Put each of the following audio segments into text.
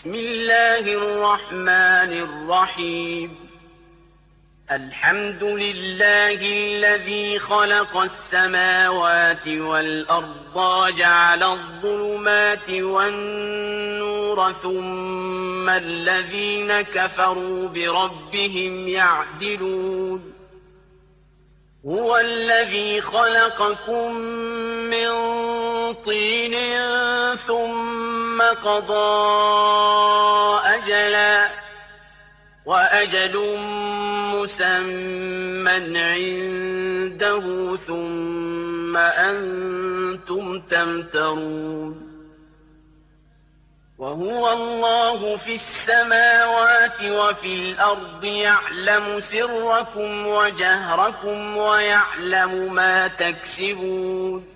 بسم الله الرحمن الرحيم الحمد لله الذي خلق السماوات والأرض وجعل الظلمات والنور ثم الذين كفروا بربهم يعدلون هو الذي خلقكم من طين ثم قضى أجلا وأجل مسمى عنده ثم أنتم تمترون وهو الله في السماوات وفي الأرض يعلم سركم وجهركم ويعلم ما تكسبون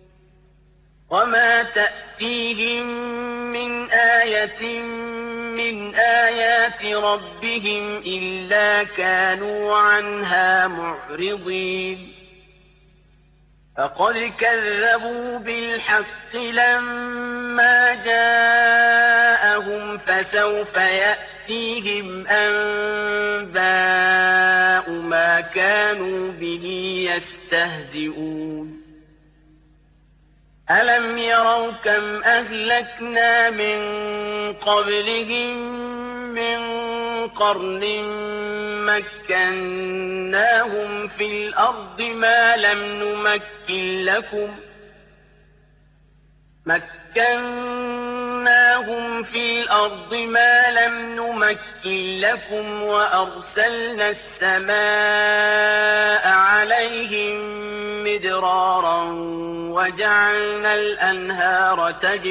وما تأتيهم من آية من آيات ربهم إلا كانوا عنها معرضين فقد كذبوا بالحق لما جاءهم فسوف يأتيهم أنباء ما كانوا به يستهزئون ألم يروا كم أهلكنا من قبلهم من قرن مكناهم في الأرض ما لم نمكن لكم وأرسلنا السماء عليهم مدرارا وجعلنا الأنهار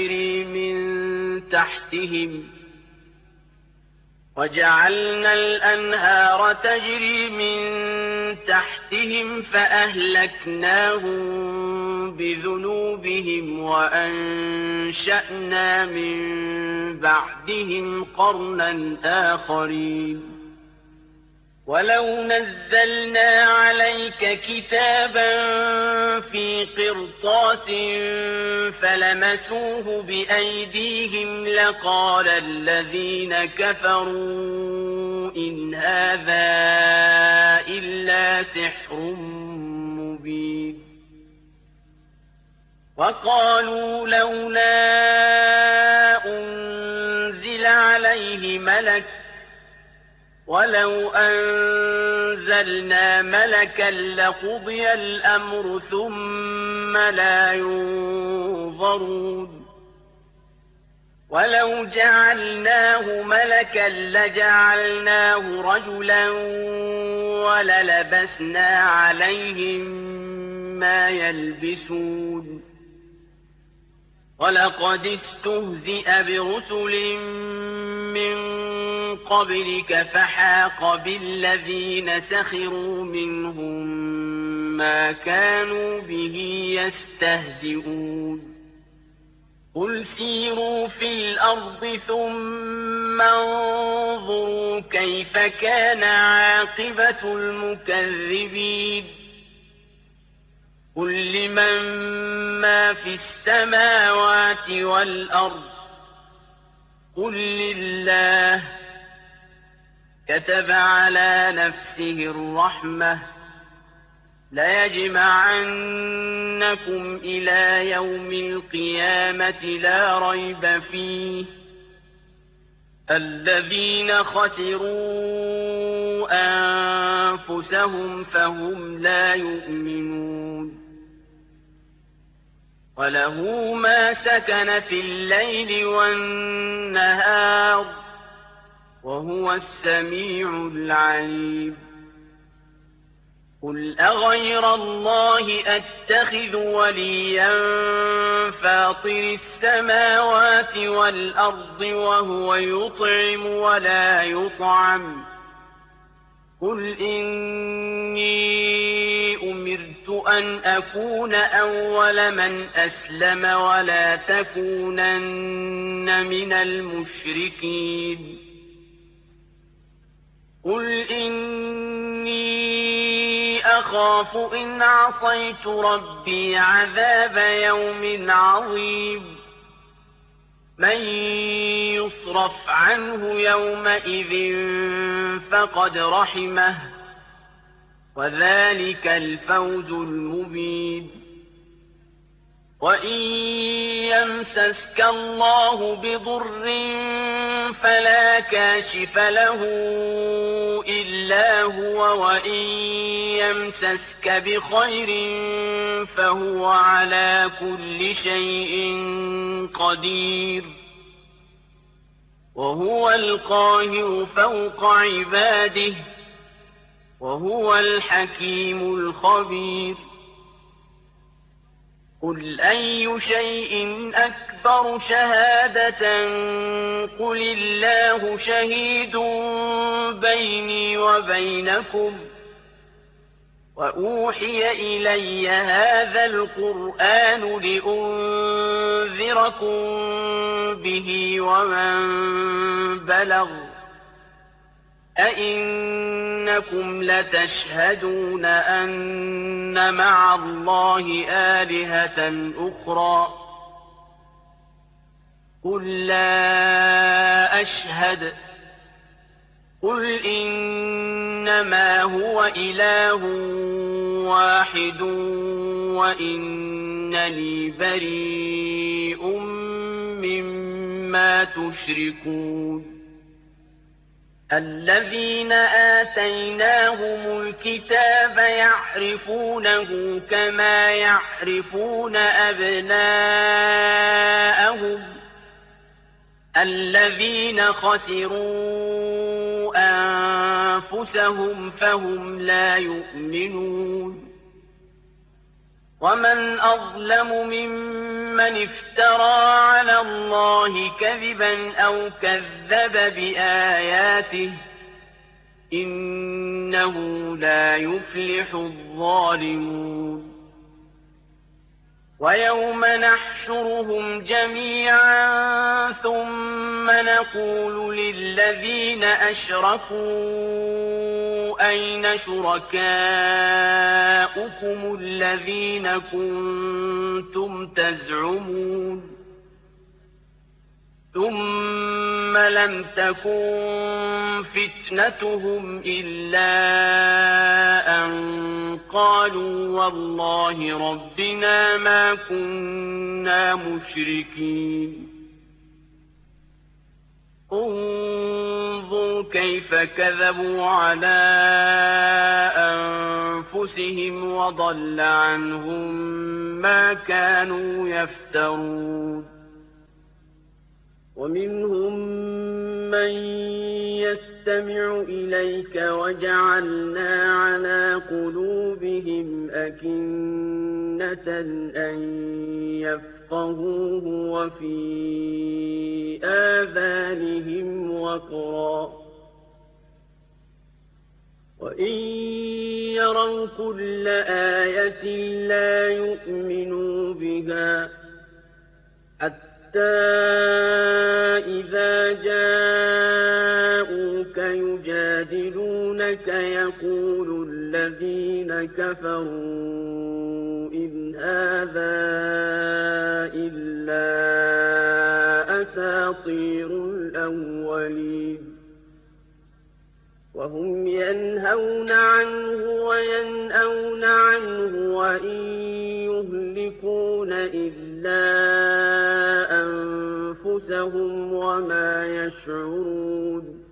تجري من تحتهم فأهلكناهم بذنوبهم وأنشأنا من بعدهم قرنا آخرين ولو نزلنا عليك كتابا في قرطاس فلمسوه بأيديهم لقال الذين كفروا إن هذا إلا سحر مبين وقالوا لولا أنزل عليه ملك ولو أنزلنا ملكا لقضي الأمر ثم لا ينظرون ولو جعلناه ملكا لجعلناه رجلا وللبسنا عليهم ما يلبسون ولقد استهزئ برسل من قبلك فحاق بالذين سخروا منهم ما كانوا به يستهزئون قل سيروا في الأرض ثم انظروا كيف كان عاقبة المكذبين قل لمن ما في السماوات والأرض قل لله كتب على نفسه الرحمة ليجمعنكم إلى يوم القيامة لا ريب فيه الذين خسروا أنفسهم فهم لا يؤمنون وله ما سكن في الليل والنهار وهو السميع العليم قل أغير الله أتخذ وليا فاطر السماوات والأرض وهو يطعم ولا يطعم قل إني أمرت أن أكون أول من أسلم ولا تكونن من المشركين قل إني أخاف إن عصيت ربي عذاب يوم عظيم من يصرف عنه يومئذ فقد رحمه وذلك الفوز المبين وإن يمسسك الله بضر فلا كاشف له إلا هو وإن يمسسك بخير فهو على كل شيء قدير وهو القاهر فوق عباده وهو الحكيم الخبير قل أي شيء أكبر شهادة قل الله شهيد بيني وبينكم وأوحي إلي هذا القرآن لأنذركم به ومن بلغ أئنكم لتشهدون أن مع الله آلهة أخرى قل لا أشهد قل إنما هو إله واحد وإنني بريء مما تشركون الذين آتيناهم الكتاب يعرفونه كما يعرفون أبناءهم الذين خسروا أنفسهم فهم لا يؤمنون ومن أظلم ممن افترى على الله كذبا أو كذب بآياته إنه لا يفلح الظالمون ويوم نحشرهم جميعا ثم نقول للذين أشركوا أين شركاؤكم الذين كنتم تزعمون ثم لم تكن فتنتهم إلا أن قالوا والله ربنا ما كنا مشركين انظر كيف كذبوا على أنفسهم وضل عنهم ما كانوا يفترون ومنهم من يستمع إليك وجعلنا على قلوبهم أكنة أن يفقهوه وفي آذانهم وقرا وإن يروا كل آية لا يؤمنوا بها حتى إذا جاءوك يجادلونك يقول الذين كفروا إن هذا إلا أساطير الأولين وهم ينهون عنه وينأون عنه وإن يهلكون إلا أنفسهم وما يشعرون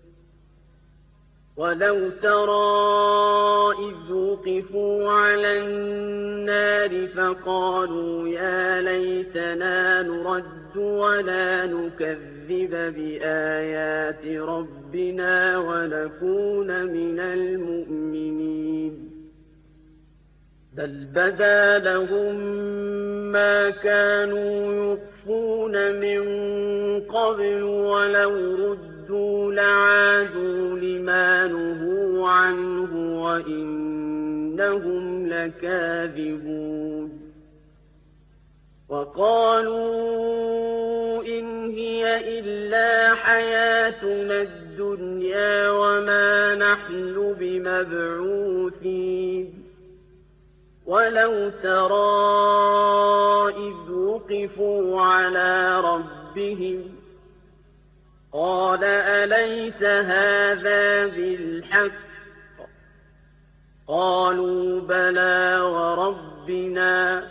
ولو ترى إذ وقفوا على النار فقالوا يا ليتنا نرد ولا نكذب بآيات ربنا ونكون من المؤمنين بل بدا لهم ما كانوا يخفون من قبل ولو ردوا لعادوا لما نهوا عنه وإنهم لكاذبون وقالوا إن هي إلا حياتنا الدنيا وما نحن بمبعوثين ولو ترى إذ وقفوا على ربهم قال أليس هذا بالحق قالوا بلى وربنا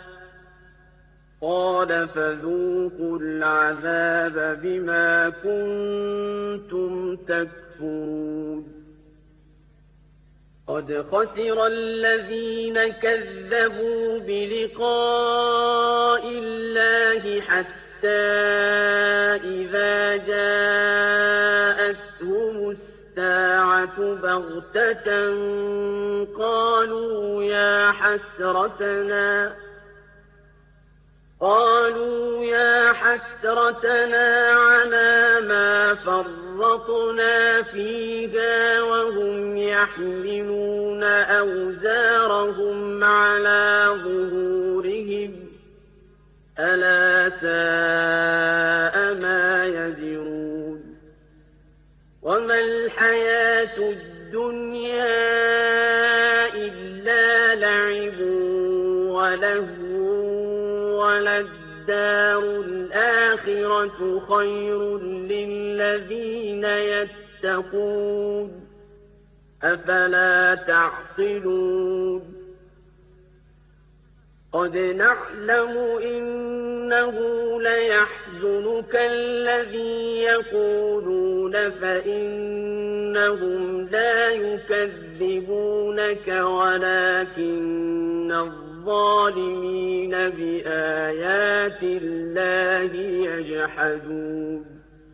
قال فذوقوا العذاب بما كنتم تكفرون قد خسر الذين كذبوا بلقاء الله حتى إذا جاءتهم الساعة بغتة قالوا يا حسرتنا على ما فرطنا فيها وهم يحملون أوزارهم على ظهورهم ألا ساء ما يزرون وما الحياة الدنيا إلا لعب ولهو وللدار الآخرة خير للذين يتقون أفلا تعقلون قد نعلم إنه ليحزنك الذي يقولون فإنهم لا يكذبونك ولكن الظالمين بآيات الله يجحدون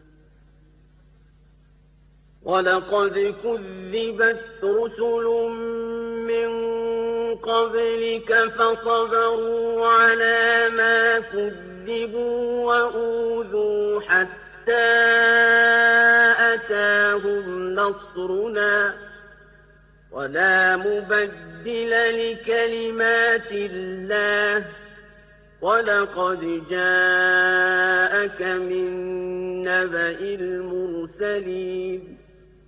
ولقد كذبت رسل من قبلك فصبروا على ما كذبوا وأوذوا حتى أتاهم نصرنا ولا مبدل لكلمات الله ولقد جاءك من نبأ المرسلين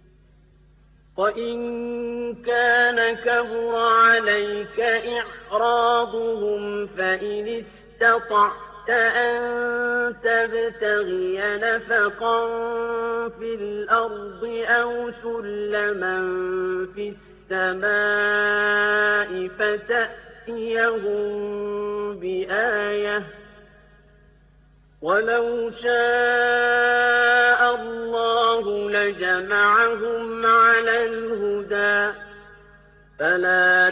وإن كان كبر عليك إعراضهم فإن استطعت أن تبتغي نفقا في الأرض أو سلما في السماء فتأتيهم بآية ولو شاء الله لجمعهم على الهدى فلا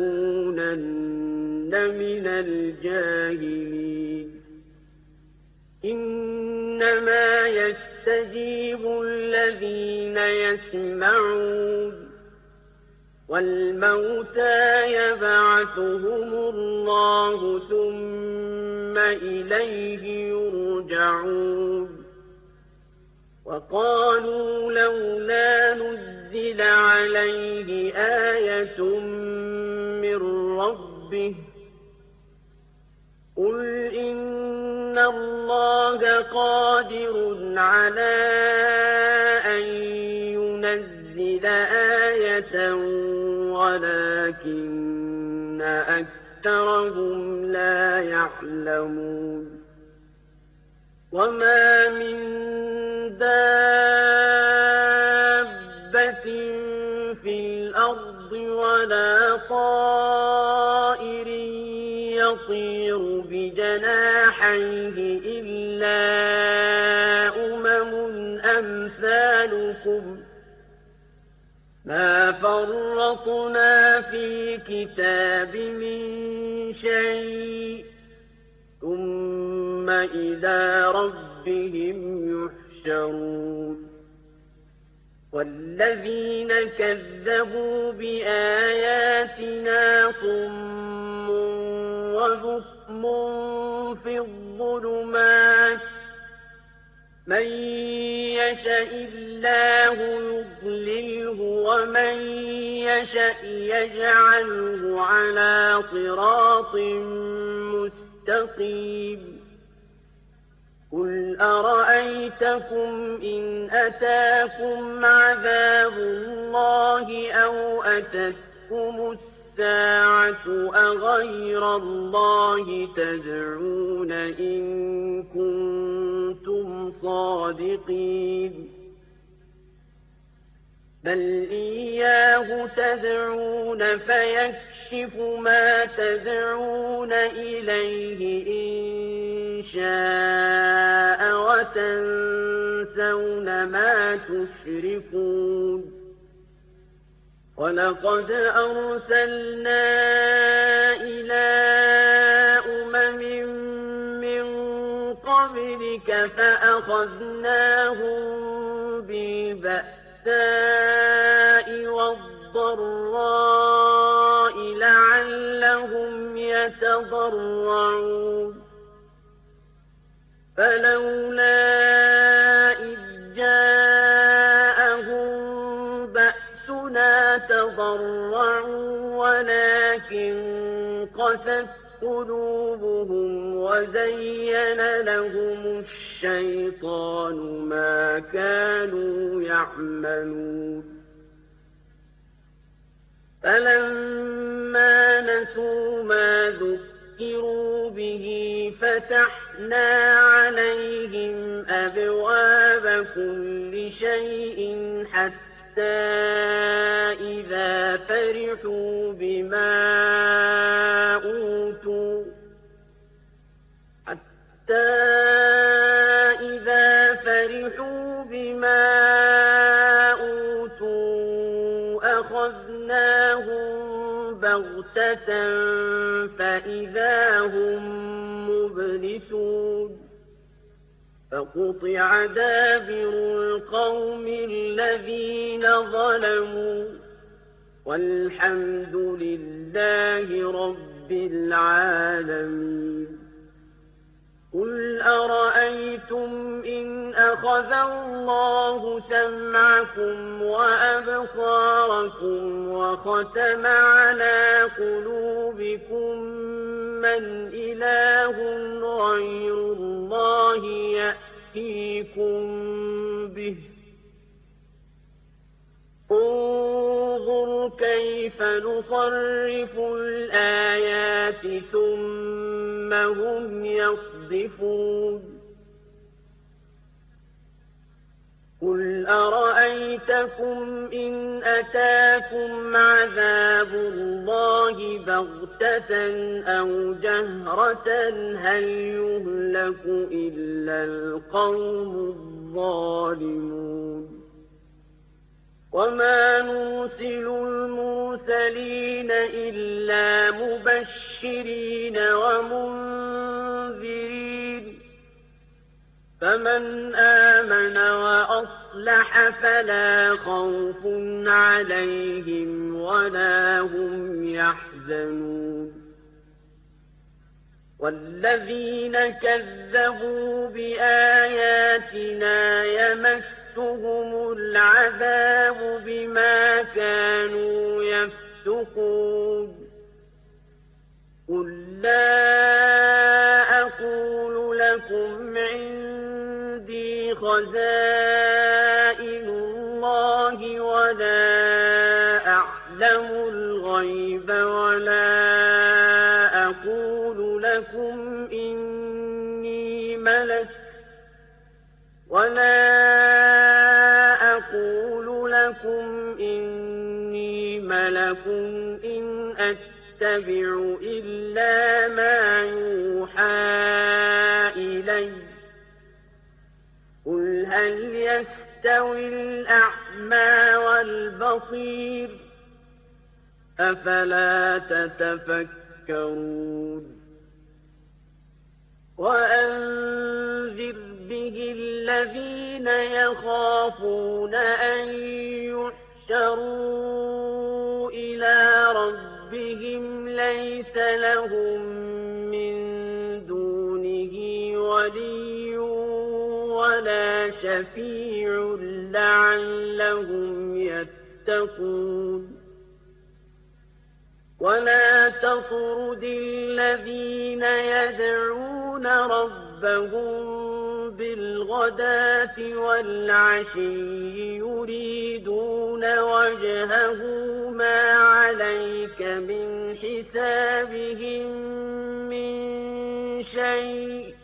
تكونن من الجاهلين إنما يستجيب الذين يسمعون والموتى يبعثهم الله ثم إليه يرجعون وقالوا لولا نزل عليه آية من ربه قل إن الله قادر على أن ينزل آية ولكن أكثرهم لا يعلمون وما من دابة في الأرض ولا طائر يطير بجناحيه إلا أمثالكم ما فرطنا في الكتاب من شيء ثم إلى ربهم يحشرون والذين كذبوا بآياتنا صم وبكم في الظلمات من يشاء الله يضلله ومن يشاء يجعله على صراط مستقيم قل أرأيتكم إن أتاكم عذاب الله أو أتتكم السَّاعَةُ أَغَيْرَ اللَّهِ تَدْعُونَ إِن كُنتُمْ صَادِقِينَ بَلْ إِيَّاهُ تَدْعُونَ فَيَكْشِفُ مَا تَدْعُونَ إِلَيْهِ إِن شَاءَ وَتَنسَوْنَ مَا تُشْرِكُونَ وَلَقَدْ أَرْسَلْنَا إِلَىٰ أُمَمٍ مِّن قَبْلِكَ فَأَخَذْنَاهُم بِالْبَأْسَاءِ وَالضَّرَّاءِ لَعَلَّهُمْ يَتَضَرَّعُونَ فَلَوْلَا إِذْ جَاءَهُم بَأْسُنَا تَضَرَّعُوا وَلَٰكِن قَسَتْ قُلُوبُهُمْ وَزَيَّنَ لَهُمُ الشَّيْطَانُ مَا كَانُوا يَعْمَلُونَ فَلَمَّا نَسُوا مَا ذُكِّرُوا بِهِ فَتَحْنَا عَلَيْهِمْ أَبْوَابَ كُلِّ شَيْءٍ حَتَّىٰ إِذَا فَرِحُوا بِمَا أُوتُوا أَخَذْنَاهُم بَغْتَةً فَإِذَا هُم مُّبْلِسُونَ فَقُطِعَ دَابِرُ الْقَوْمِ الَّذِينَ ظَلَمُوا وَالْحَمْدُ لِلَّهِ رَبِّ الْعَالَمِينَ قُلْ أَرَأَيْتُمْ إِنْ أَخَذَ اللَّهُ سَمْعَكُمْ وَأَبْصَارَكُمْ وَخَتَمَ عَلَىٰ قُلُوبِكُم مَّنْ إِلَٰهٌ غَيْرُ اللَّهِ يَأْتِيكُم بِهِ انظُرْ كَيْفَ نُصَرِّفُ الْآيَاتِ ثُمَّ هُمْ يَصْدِفُونَ قُلْ أَرَأَيْتَكُمْ إِنْ أَتَاكُمْ عَذَابُ اللَّهِ بَغْتَةً أَوْ جَهْرَةً هَلْ يُهْلَكُ إِلَّا الْقَوْمُ الظَّالِمُونَ وَمَا نُرْسِلُ الْمُرْسَلِينَ إِلَّا مُبَشِّرِينَ وَمُنذِرِينَ فَمَنْ آمَنَ وَأَصْلَحَ فَلَا خَوْفٌ عَلَيْهِمْ وَلَا هُمْ يَحْزَنُونَ وَالَّذِينَ كَذَّبُوا بِآيَاتِنَا يَمَسُّهُمُ الْعَذَابُ بِمَا كَانُوا يَفْسُقُونَ قُل لَّا أَقُولُ لَكُمْ عِندِي خَزَائِنُ اللَّهِ وَلَا أَعْلَمُ الْغَيْبَ وَلَا أَقُولُ لَكُمْ إِنِّي مَلَكٌ إِنْ أَتَّبِعُ إِلَّا مَا يُوحَىٰ إِلَيَّ قُلْ هَلْ يَسْتَوِي الْأَعْمَىٰ وَالْبَصِيرُ أَفَلَا تَتَفَكَّرُونَ وَأَنذِرْ بِهِ الَّذِينَ يَخَافُونَ أَن يُحْشَرُوا إِلَىٰ رَبِّهِمْ لَيْسَ لَهُم مِّن دُونِهِ وَلِيٌّ وَلَا شَفِيعٌ لَّعَلَّهُمْ يَتَّقُونَ وَلَا تَطْرُدِ الَّذِينَ يَدْعُونَ رَبَّهُم ربهم بالغداة والعشي يريدون وجهه ما عليك من حسابهم من شيء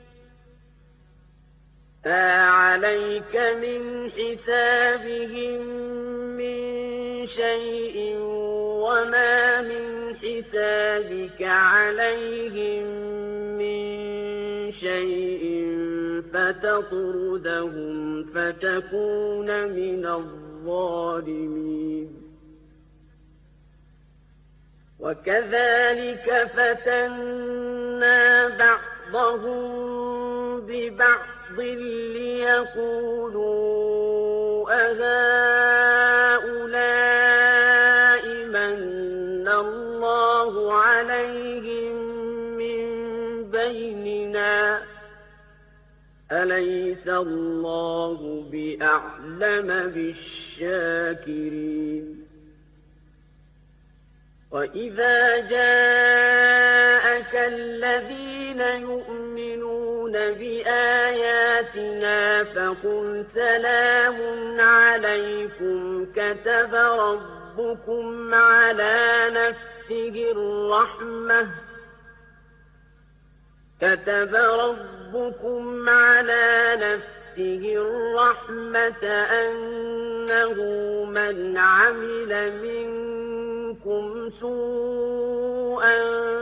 وما من حسابك عليهم من شيء فتطردهم فتكون من الظالمين وكذلك فتنا بعضهم ببعض ليقولوا أهؤلاء من الله عليهم من بيننا أليس الله بأعلم بالشاكرين وإذا جاءك الذين يؤمنون بآياتنا فقل سلام عليكم كتب ربكم على نفسه الرحمة أنه من عمل منكم سوءا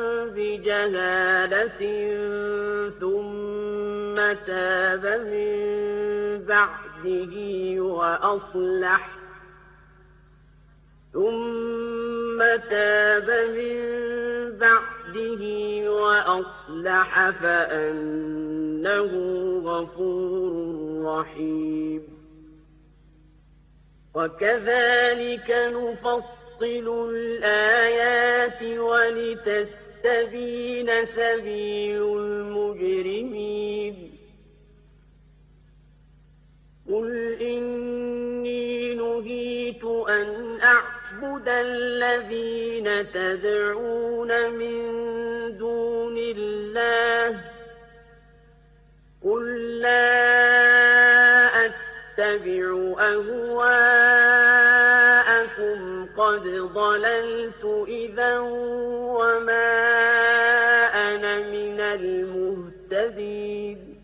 بجهالة ثم تاب من بعده وأصلح فأنه غفور رحيم وكذلك نفصل الآيات ولتستبين سبيل المجرمين قل إني نهيت أن أعبد الذين تدعون من دون الله قل لا أتبع أهواءكم قد ضللت إذا وما أنا من المهتدين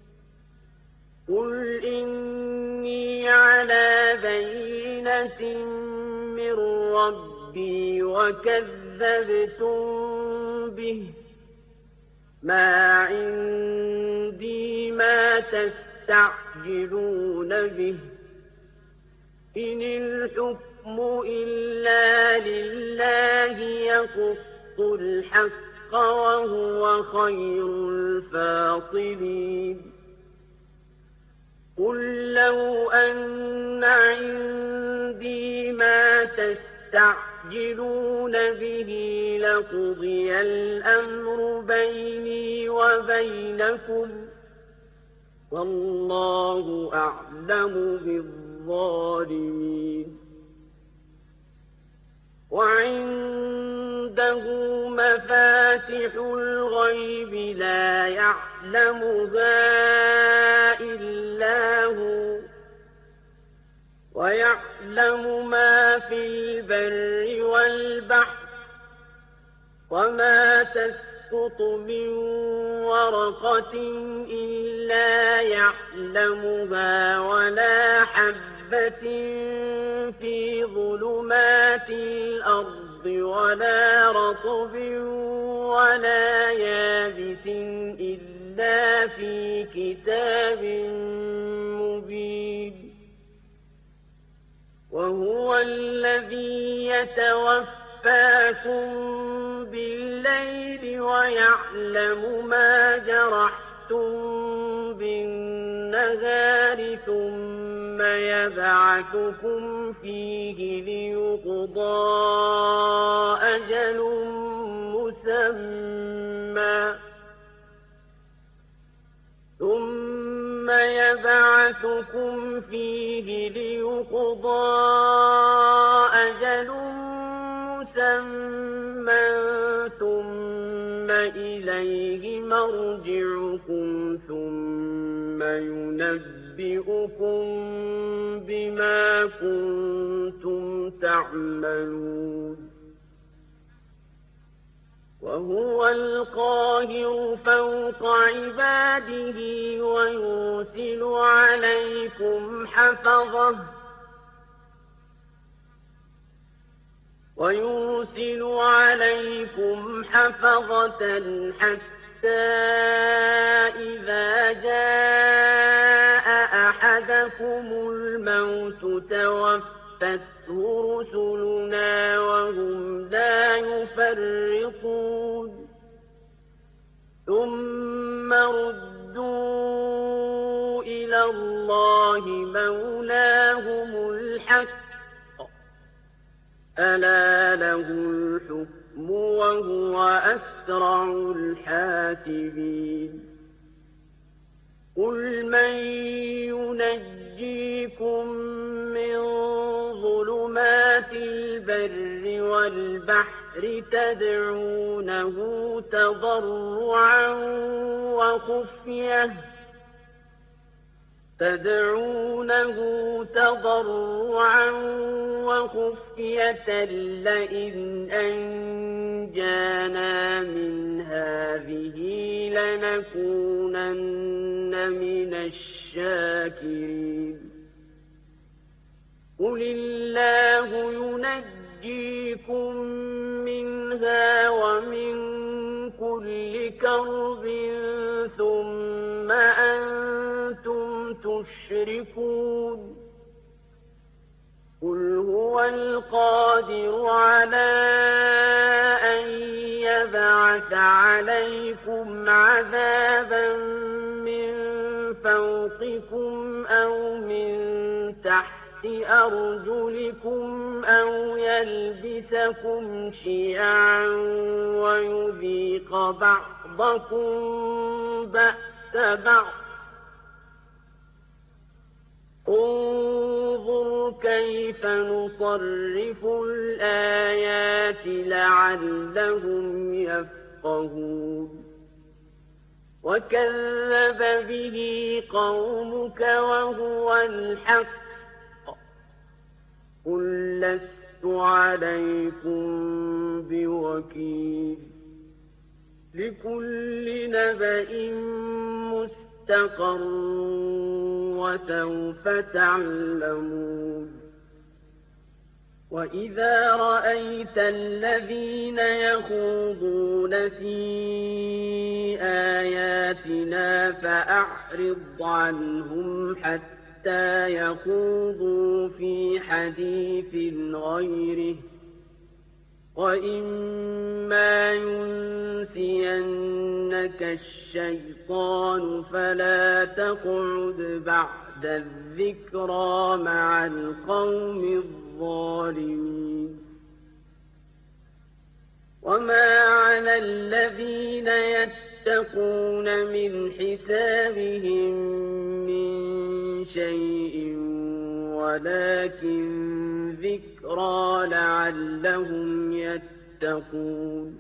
قل إني على بينة من ربي وكذبتم به ما عندي ما تستعجلون به إن الحكم إلا لله يقص الحق وهو خير الفاصلين قل لو أن عندي ما تستعجلون به لقضي الأمر بيني وبينكم والله أعلم بالظالمين وعنده مفاتح الغيب لا يعلمها إلا هو ويعلم ما في البر والبحر وما تسقط من ورقة إلا يعلمها ولا حبة في ظلمات الأرض ولا رطب ولا يابس إلا في كتاب مبين وهو الذي يتوفاكم بالليل ويعلم ما جرحتم بالنهار ثم يبعثكم فيه ليقضى أجل مسمى ثم إليه مرجعكم ثم يُنَبِّئُكُم بِمَا كُنتُمْ تَعْمَلُونَ وَهُوَ الْقَاهِرُ فَوْقَ عِبَادِهِ وَيُرْسِلُ عَلَيْكُمْ حَفَظَةً حَتَّى إِذَا جَاءَ أَحَدَكُمُ الْمَوْتُ تَوَفَّتْهُ رُسُلُنَا وَهُمْ لَا يُفَرِّطُونَ ثُمَّ رُدُّوا إِلَى اللَّهِ مَوْلَاهُمُ الْحَقِّ أَلَا لَهُ الْحُكْمُ وَهُوَ أَسْرَعُ الْحَاسِبِينَ قُلْ مَن يُنَجِّيكُم مِّن ظُلُمَاتِ الْبَرِّ وَالْبَحْرِ تَدْعُونَهُ تَضَرُّعًا وَخُفْيَةً لَّئِنْ أَنجَانَا مِنْ هَٰذِهِ لَنَكُونَنَّ مِنَ الشَّاكِرِينَ قُلِ اللَّهُ يُنَجِّيكُم مِّنْهَا وَمِن كُلِّ كَرْبٍ ثُمَّ أَنتُمْ تُشْرِكُونَ قُلْ هُوَ الْقَادِرُ عَلَىٰ أَن يَبْعَثَ عَلَيْكُمْ عَذَابًا مِّن فَوْقِكُمْ أَوْ مِن تَحْتِ أَرْجُلِكُمْ أَوْ يَلْبِسَكُمْ شِيَعًا وَيُذِيقَ بَعْضَكُم بَأْسَ بَعْضٍ انظُرْ كَيْفَ نُصَرِّفُ الْآيَاتِ لَعَلَّهُمْ يَفْقَهُونَ وَكَذَّبَ بِهِ قَوْمُكَ وَهُوَ الْحَقُّ قُل لَّسْتُ عَلَيْكُم بِوَكِيلٍ لِّكُلِّ نَبَإٍ مُّسْتَقَرٌّ وَسَوْفَ تَعْلَمُونَ وَإِذَا رَأَيْتَ الَّذِينَ يَخُوضُونَ فِي آيَاتِنَا فَأَعْرِضْ عَنْهُمْ حَتَّىٰ يَخُوضُوا فِي حَدِيثٍ غَيْرِهِ وَإِمَّا يُنسِيَنَّكَ الشَّيْطَانُ فَلَا تَقْعُدْ بَعْدَ الذِّكْرَىٰ مَعَ الْقَوْمِ الظَّالِمِينَ وَمَا عَلَى الَّذِينَ يَتَّقُونَ مِنْ حِسَابِهِم مِّن شَيْءٍ وَلَٰكِن ذِكْرَىٰ لَعَلَّهُمْ يَتَّقُونَ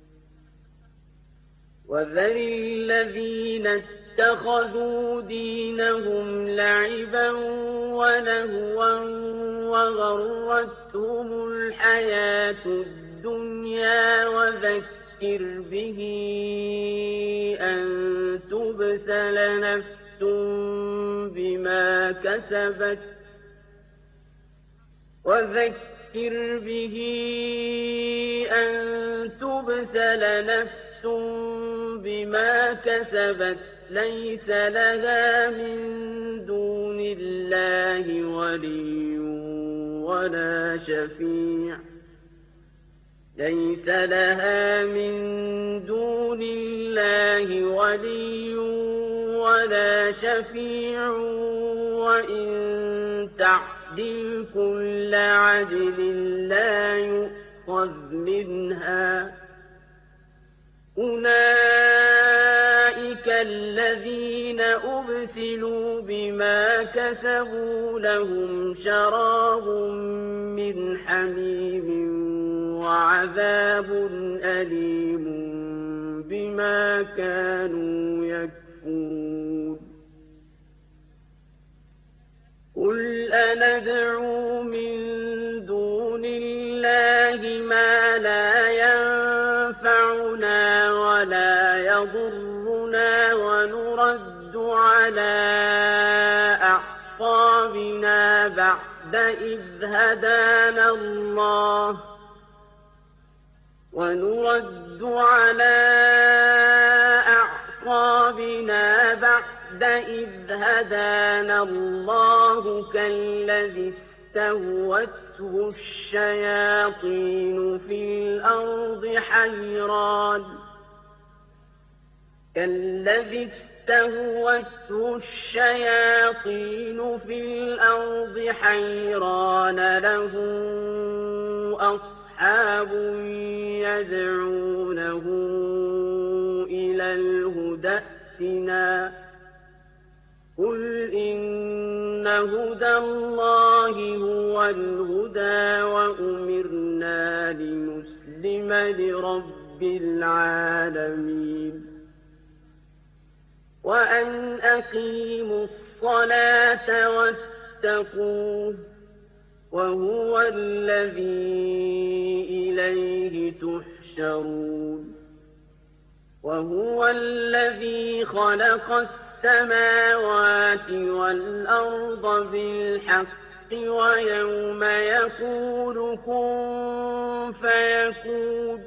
وَذَرِ الَّذِينَ اتَّخَذُوا دِينَهُمْ لَعِبًا وَلَهْوًا وَغَرَّتْهُمُ الْحَيَاةُ الدُّنْيَا وَذَكِّرْ بِهِ أَن تُبْسَلَ نَفْسٌ بِمَا كَسَبَتْ لَيْسَ لَهَا مِن دُونِ اللَّهِ وَلِيٌّ وَلَا شَفِيعٌ وَإِن تَعْدِلْ كُلَّ عَدْلٍ لَّا يُؤْخَذْ مِنْهَا ۗ أُولَٰئِكَ الَّذِينَ أُبْسِلُوا بِمَا كَسَبُوا لَهُمْ شَرَابٌ مِّنْ حَمِيمٍ وَعَذَابٌ أَلِيمٌ بِمَا كَانُوا يَكْفُرُونَ أندعو من دون الله ما لا ينفعنا ولا يضرنا ونرد على أعقابنا بعد إذ هدانا الله كالذي استهوته الشياطين في الأرض حيران له أصحاب يدعونه إلى الهدى ائتنا قل إن هدى الله هو الهدى وأمرنا لنسلم لرب العالمين وأن أقيموا الصلاة واتقوه وهو الذي إليه تحشرون وهو الذي خلق السماوات والأرض بالحق ويوم يقول كن فيكون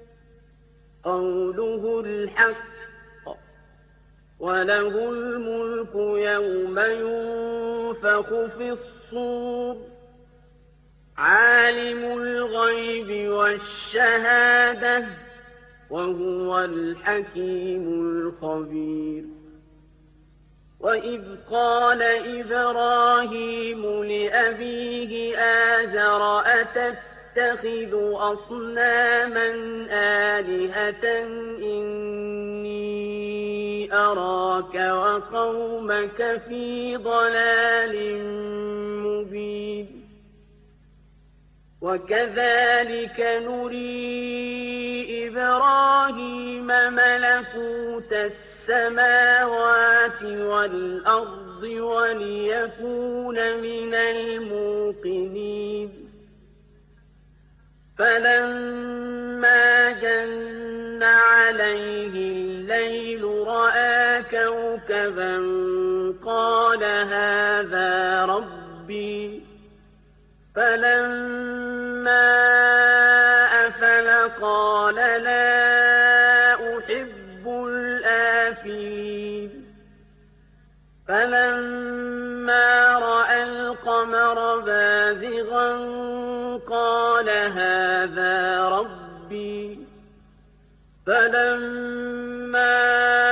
قوله الحق وله الملك يوم ينفخ في الصور عالم الغيب والشهادة وهو الحكيم الخبير وإذ قال إبراهيم لأبيه آزر أتتخذ أصناما آلهة إني أراك وقومك في ضلال مبين وكذلك نري إبراهيم ملكوت السماوات والأرض وليكون من الموقنين فلما جن عليه الليل رأى كوكبا قال هذا ربي فلما أفل قال لا أحب الآفلين فلما رأى القمر بازغا قال هذا ربي فلما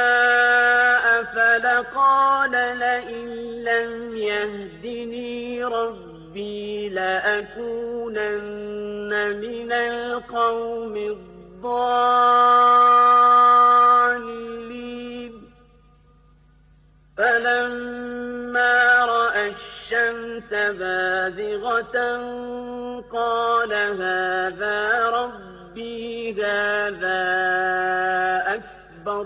أفل قال لئن لم يهدني ربي لأكونن من القوم الضالين فلما رأى الشمس بازغة قال هذا ربي هذا أكبر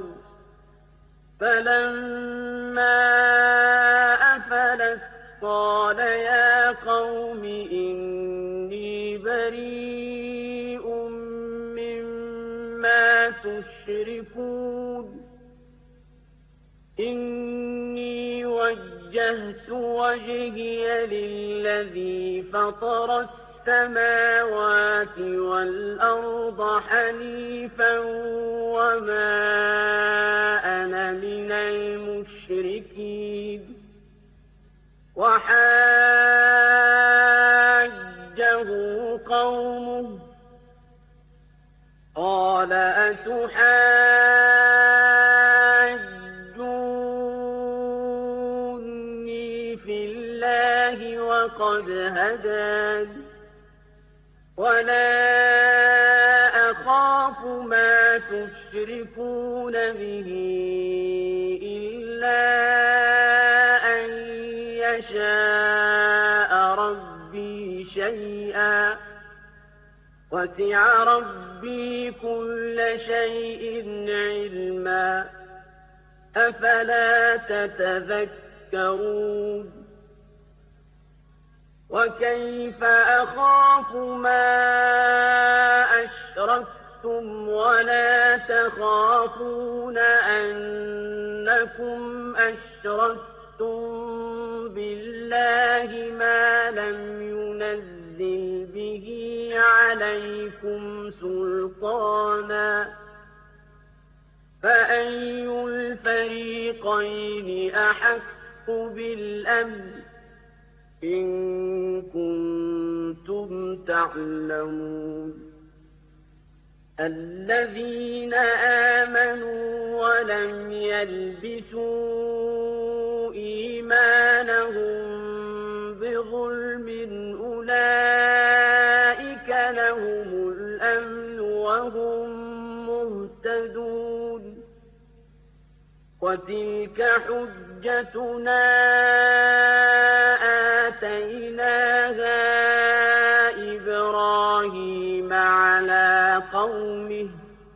فلما أفلت قال يا قوم إني بريء مما تشركون إني وجهت وجهي للذي فطر السماوات والأرض حنيفا وما أنا من المشركين وحاجه قومه قال أتحاجوني في الله وقد هدان ولا أخاف ما تشركون به إلا أن يشاء ربي شيئا وسع ربي كل شيء علما أفلا تتذكرون وكيف أخاف ما أشركتم ولا تخافون أنكم أشركتم بالله ما لم ينزل به عليكم سلطانا فأي الفريقين أحق بالأمن إن كنتم تعلمون الذين آمنوا ولم يلبسوا إيمانهم بظلم أولئك لهم الأمن وهم مهتدون وتلك حجتنا آتيناها إبراهيم على قومه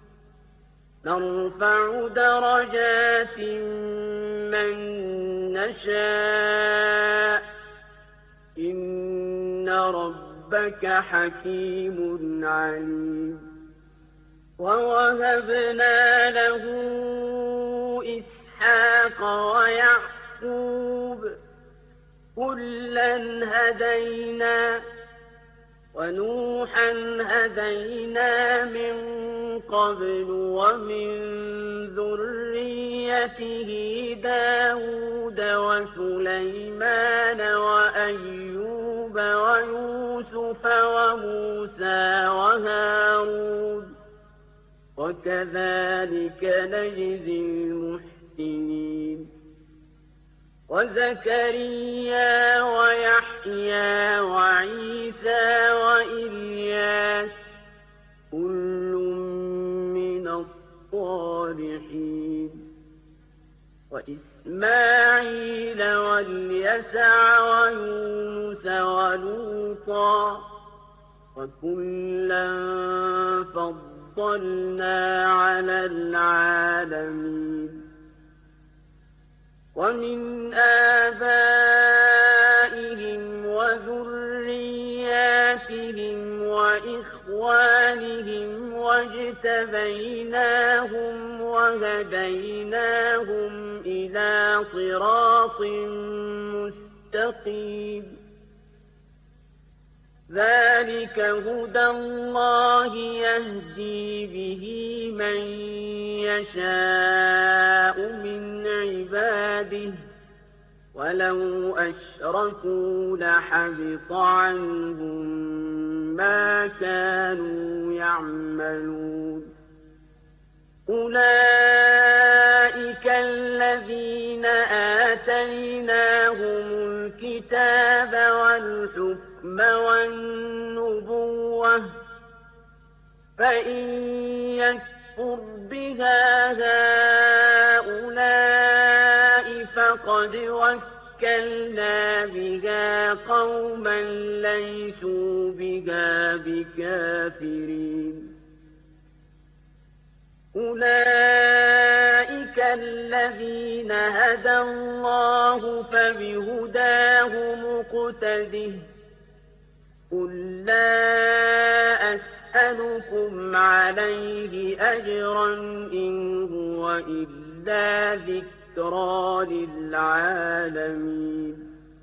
نرفع درجات من نشاء إن ربك حكيم عليم ووهبنا له إسحاق ويعقوب كلا هدينا ونوحا هدينا من قبل ومن ذريته داود وسليمان وأيوب ويوسف وموسى وهارون وكذلك نجزي المحسنين وزكريا ويحيى وعيسى وإلياس كل من الصالحين وإسماعيل واليسع ويونس ولوطا وكلا فضلنا على العالمين ومن آبائهم وذرياتهم وإخوانهم واجتبيناهم وهديناهم إلى صراط مستقيم ذلك هدى الله يهدي به من يشاء من عباده ولو أشركوا لحبط عنهم ما كانوا يعملون أولئك الذين آتيناهم الكتاب والحكم والنبوة فإن يكفر بها هؤلاء فقد وكلنا بها قوما ليسوا بها بكافرين أولئك الذين هدى الله فبهداه مقتده قل لا أسألكم عليه أجرا إن هو إلا ذكرى للعالمين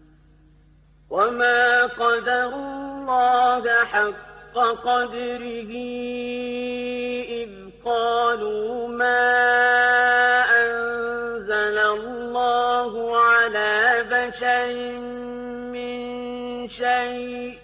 وما قدروا الله حق قدره إذ قالوا ما أنزل الله على بشر من شيء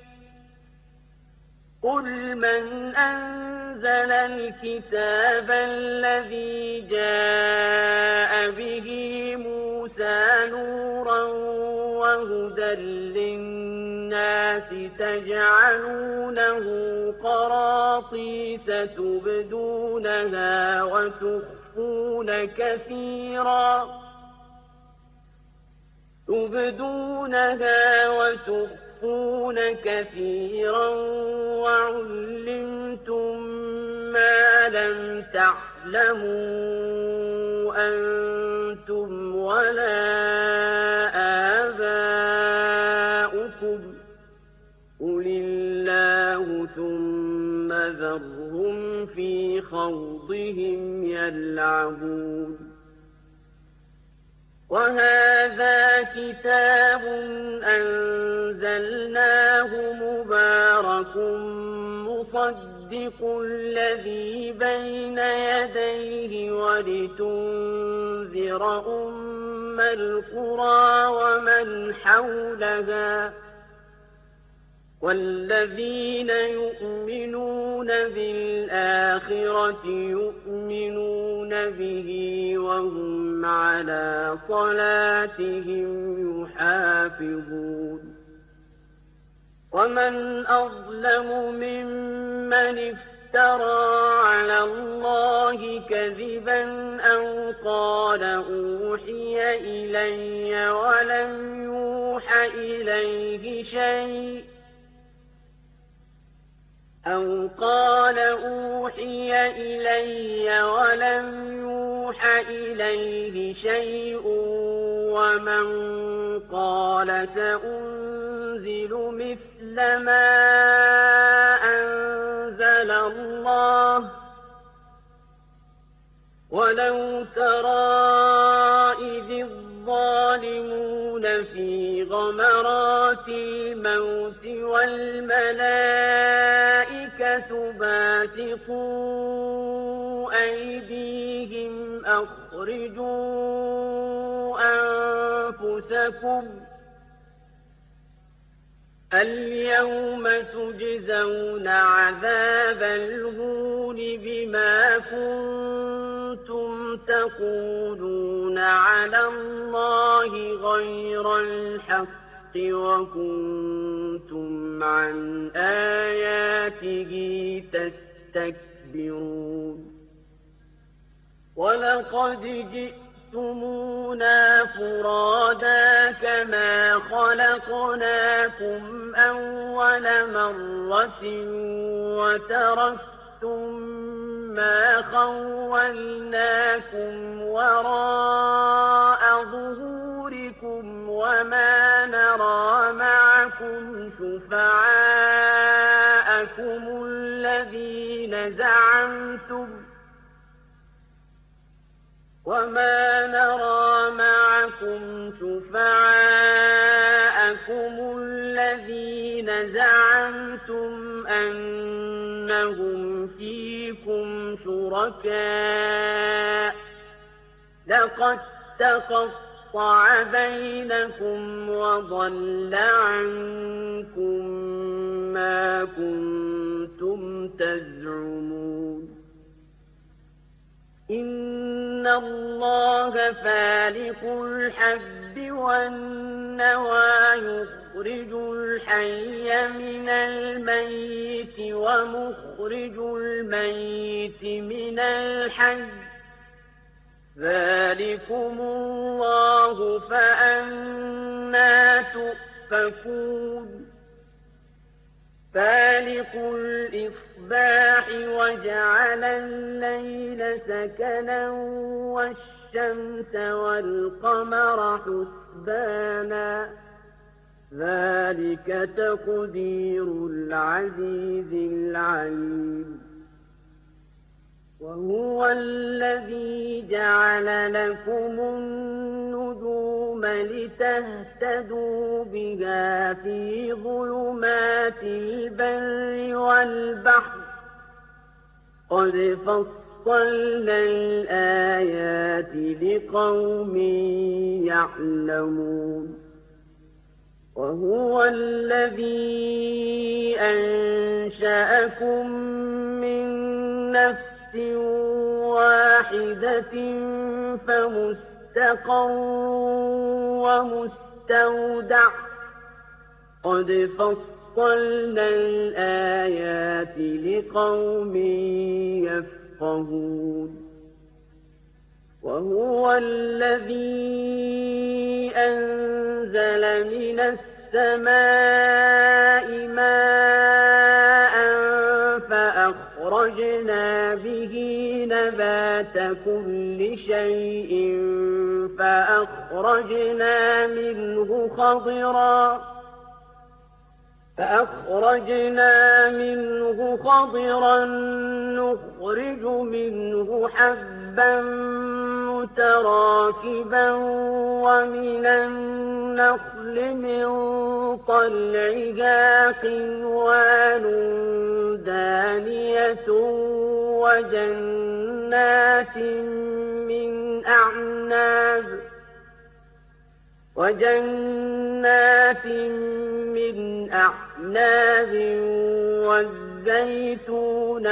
قل من أنزل الكتاب الذي جاء به موسى نورا وهدى للناس تجعلونه قراطيس تبدونها وتخفون كثيرا وعلمتم ما لم تعلموا أنتم ولا آباؤكم قل الله ثم ذرهم في خوضهم يلعبون وهذا كتاب أنزلناه مبارك مصدق الذي بين يديه ولتنذر أم القرى ومن حولها والذين يؤمنون بالآخرة يؤمنون به وهم على صلاتهم يحافظون ومن أظلم ممن افترى على الله كذبا أو قال أوحي إلي ولم يوح إليه شيء ومن قال سأنزل مثل ما أنزل الله ولو ترى إذ الظالمون في غمرات الموت والملائكة باسطوا أيديهم أخرجوا أنفسكم اليوم تجزون عذاب الهون بما كنتم تقولون على الله غير الحق وكنتم عن آياته تستكبرون ولقد جئتمونا فرادا كما خلقناكم أول مرة وتركتم ما خولناكم وراء ظهوركم وما نرى معكم شفعاءكم الذين زعمتم أنهم فيكم شركاء لقد تقطع بينكم وضل عنكم ما كنتم تزعمون إن الله فالق الحب والنوى يخرج الحي من الميت ومخرج الميت من الحي ذلكم الله فأنى تؤفكون فالق الإصباح وجعل الليل سكنا والشمس والقمر حسبانا ذلك تقدير العزيز العليم وهو الذي جعل لكم النجوم لتهتدوا بها في ظلمات البر والبحر قد فصلنا الآيات لقوم يعلمون وهو الذي أنشأكم من نفس واحدة فمستقر ومستودع قد فصلنا الآيات لقوم يفقهون وهو الذي أنزل من السماء ماء فأخرجنا به نبات كل شيء فأخرجنا منه خضرا نخرج منه حبا متراكبا ومن النخل من طلعها قنوان دانية وجنات من أعناب والزيتون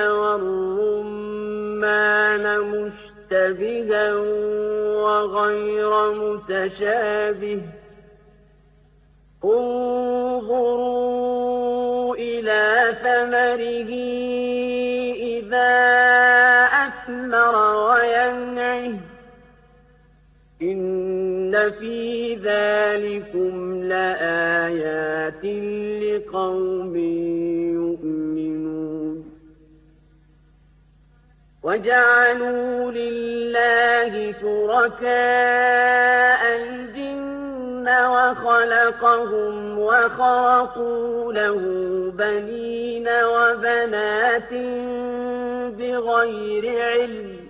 والرمان مشتبها وغير متشابه انظروا إلى ثمره إذا أثمر وينعه إن في ذلكم لآيات لقوم يؤمنون وجعلوا لله شركاء الجن وخلقهم وخرقوا له بنين وبنات بغير علم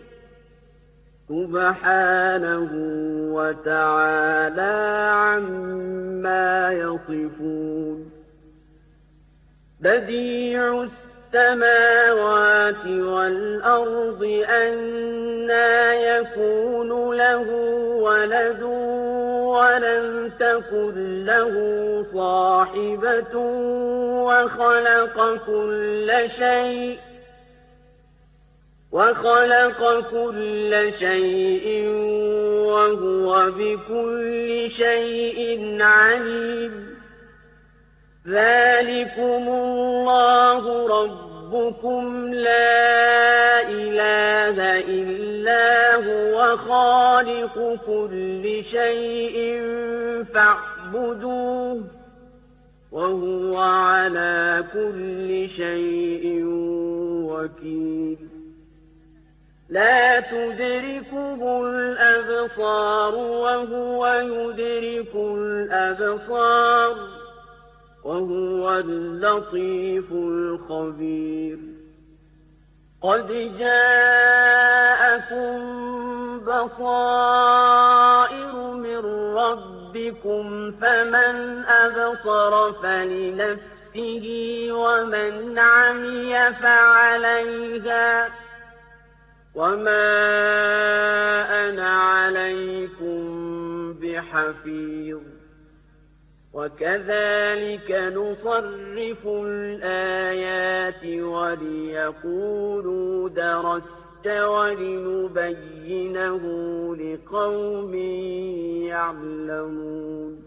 سبحانه وتعالى عما يصفون بديع السماوات والأرض أنى يكون له ولد ولم تكن له صاحبة وخلق كل شيء وهو بكل شيء عليم ذلكم الله ربكم لا إله إلا هو خالق كل شيء فاعبدوه وهو على كل شيء وكيل لا تدركه الأبصار وهو يدرك الأبصار وهو اللطيف الخبير قد جاءكم بصائر من ربكم فمن أبصر فلنفسه ومن عمي فعليها وما أنا عليكم بحفيظ وكذلك نصرف الآيات وليقولوا درست ولنبينه لقوم يعلمون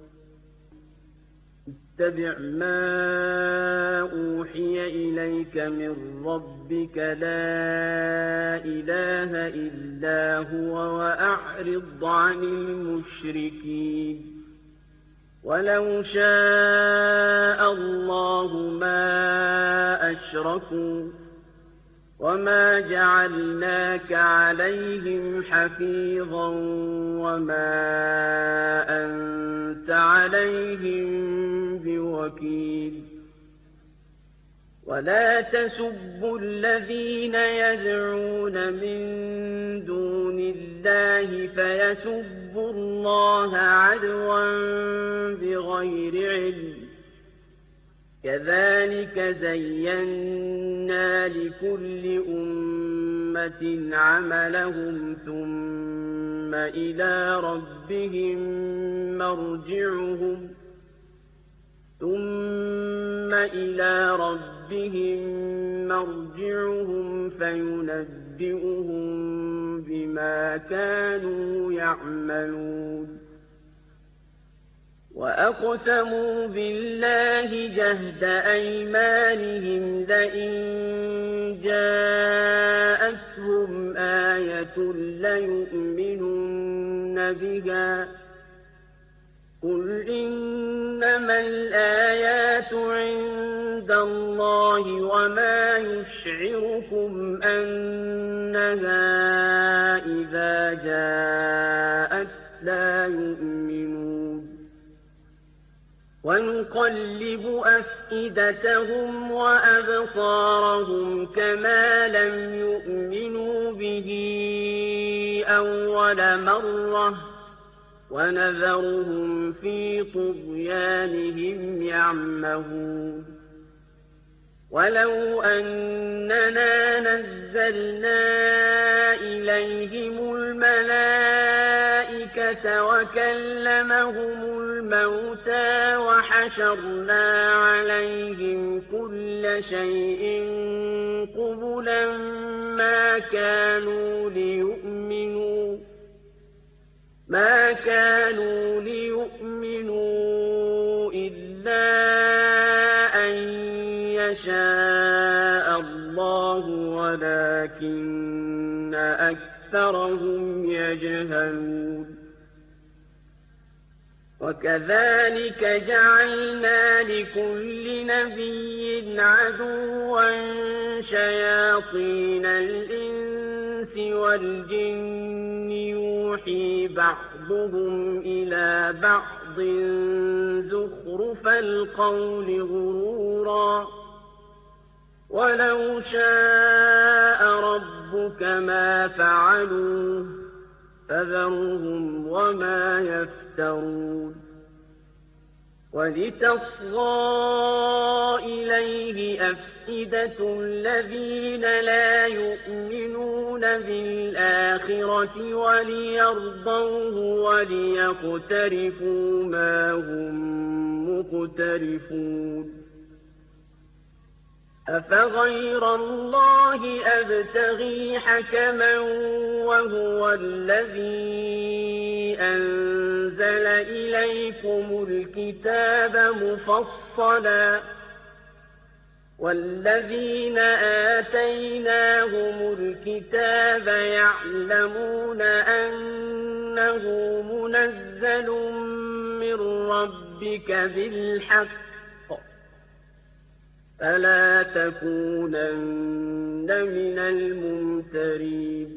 اتبع ما أوحي إليك من ربك لا إله إلا هو وأعرض عن المشركين ولو شاء الله ما أشركوا وما جعلناك عليهم حفيظا وما أنت عليهم بوكيل ولا تسبوا الذين يدعون من دون الله فيسبوا الله عدوا بغير علم كذلك زينا لكل أمة عملهم ثم إلى ربهم مرجعهم فينبئهم بما كانوا يعملون وأقسموا بالله جهد أيمانهم لئن جاءتهم آية ليؤمنن بها قل إنما الآيات عند الله وما يشعركم أنها إذا جاءت لا يؤمنون ونقلب أفئدتهم وأبصارهم كما لم يؤمنوا به أول مرة ونذرهم في طغيانهم يعمهون ولو أننا نزلنا إليهم الملائكة وكلمهم الموتى وحشرنا عليهم كل شيء قبلا ما كانوا ليؤمنوا إلا أن يشاء الله ولكن أكثرهم يجهلون وكذلك جعلنا لكل نبي عدوا شياطين الإنس والجن يوحي بعضهم إلى بعض زخرف القول غرورا ولو شاء ربك ما فعلوه فذرهم وما يفترون ولتصغى إليه أفئدة الذين لا يؤمنون بالآخرة وليرضوه وليقترفوا ما هم مقترفون أفغير الله أبتغي حكما وهو الذي أنزل إليكم الكتاب مفصلا والذين آتيناهم الكتاب يعلمون أنه منزل من ربك بالحق فلا تكونن من الممترين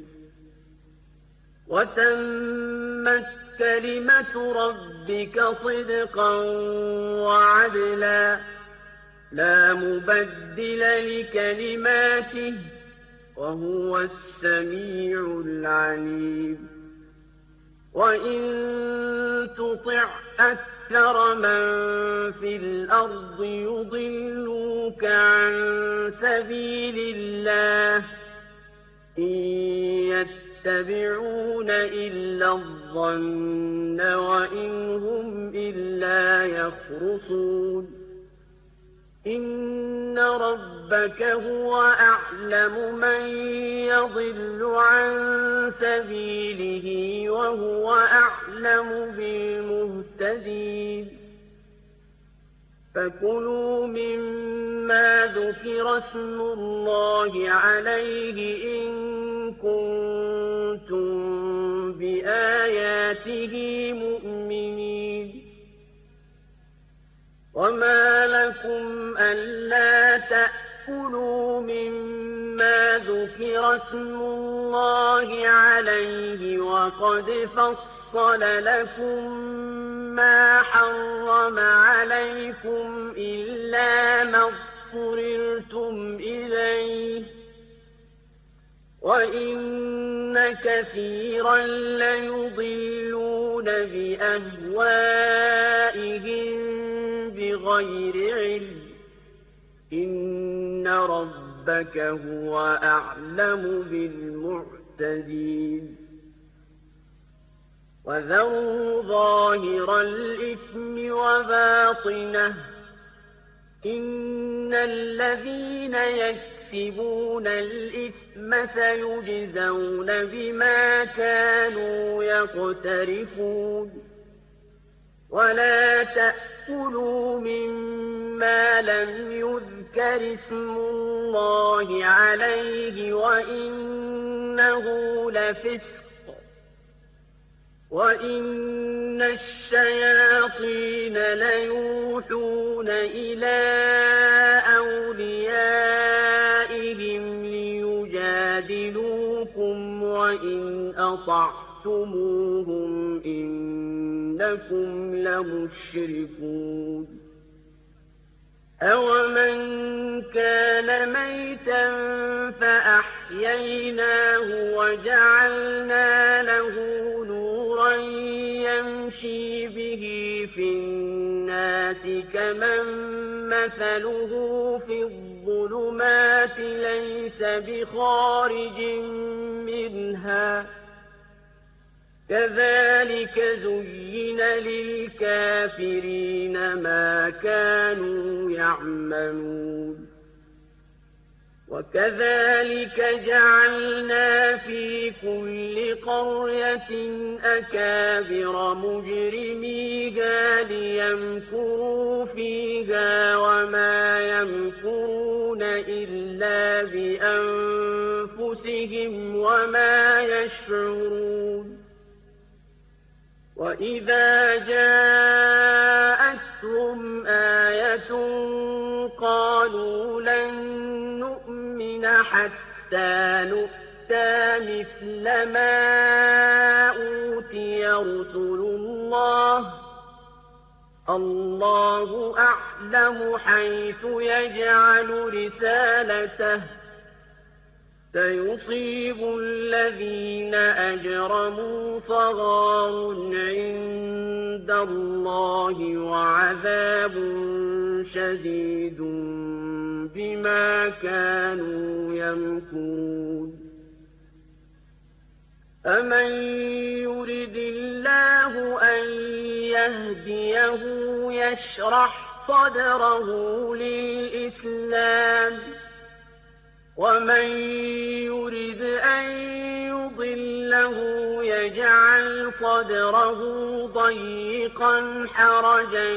وتمت كلمة ربك صدقا وعدلا لا مبدل لكلماته وهو السميع العليم وإن تطع أكثر من في الأرض يضلوك عن سبيل الله إن يتبعون إلا الظن وإن هم إلا يخرصون إن ربك هو أعلم من يضل عن سبيله وهو أعلم بالمهتدين فكلوا مما ذكر اسم الله عليه إن كنتم بآياته مؤمنين وما لكم ألا تأكلوا مما ذكر اسم الله عليه وقد فصل لكم ما حرم عليكم إلا ما اضطررتم إليه وإن كثيرا ليضلون بأهوائهم بغير علم إن ربك هو أعلم بالمعتدين وذروا ظاهر الإثم وباطنه إن الذين يكسبون الإثم سيجزون بما كانوا يقترفون ولا تأكلوا مما لم يذكر اسم الله عليه وإنه لفسق وإن الشياطين ليوحون إلى أوليائهم ليجادلوكم وإن أطعتموهم إنكم لمشركون أَوَمَن كَانَ مَيْتًا فَأَحْيَيْنَاهُ وَجَعَلْنَا لَهُ نُورًا يَمْشِي بِهِ فِي النَّاسِ كَمَن مَّثَلُهُ فِي الظُّلُمَاتِ لَيْسَ بِخَارِجٍ مِّنْهَا ۚ كَذَٰلِكَ زُيِّنَ لِلْكَافِرِينَ مَا كَانُوا يَعْمَلُونَ وَكَذَٰلِكَ جَعَلْنَا فِي كُلِّ قَرْيَةٍ أَكَابِرَ مُجْرِمِيهَا لِيَمْكُرُوا فِيهَا وَمَا يَمْكُرُونَ إِلَّا بِأَنفُسِهِمْ وَمَا يَشْعُرُونَ وَإِذَا جَاءَتْهُمْ آيَةٌ قَالُوا لَن نُّؤْمِنَ حَتَّىٰ نُؤْتَىٰ مِثْلَ مَا أُوتِيَ رُسُلُ اللَّهِ ۘ اللَّهُ أَعْلَمُ حَيْثُ يَجْعَلُ رِسَالَتَهُ ۗ سَيُصِيبُ الَّذِينَ أَجْرَمُوا صَغَارٌ عِندَ اللَّهِ وَعَذَابٌ شَدِيدٌ بِمَا كَانُوا يَمْكُرُونَ فَمَن يُرِدِ اللَّهُ أَن يَهْدِيَهُ يَشْرَحْ صَدْرَهُ لِلْإِسْلَامِ ۖ وَمَن يُرِدْ أَن يُضِلَّهُ يَجْعَلْ صَدْرَهُ ضَيِّقًا حَرَجًا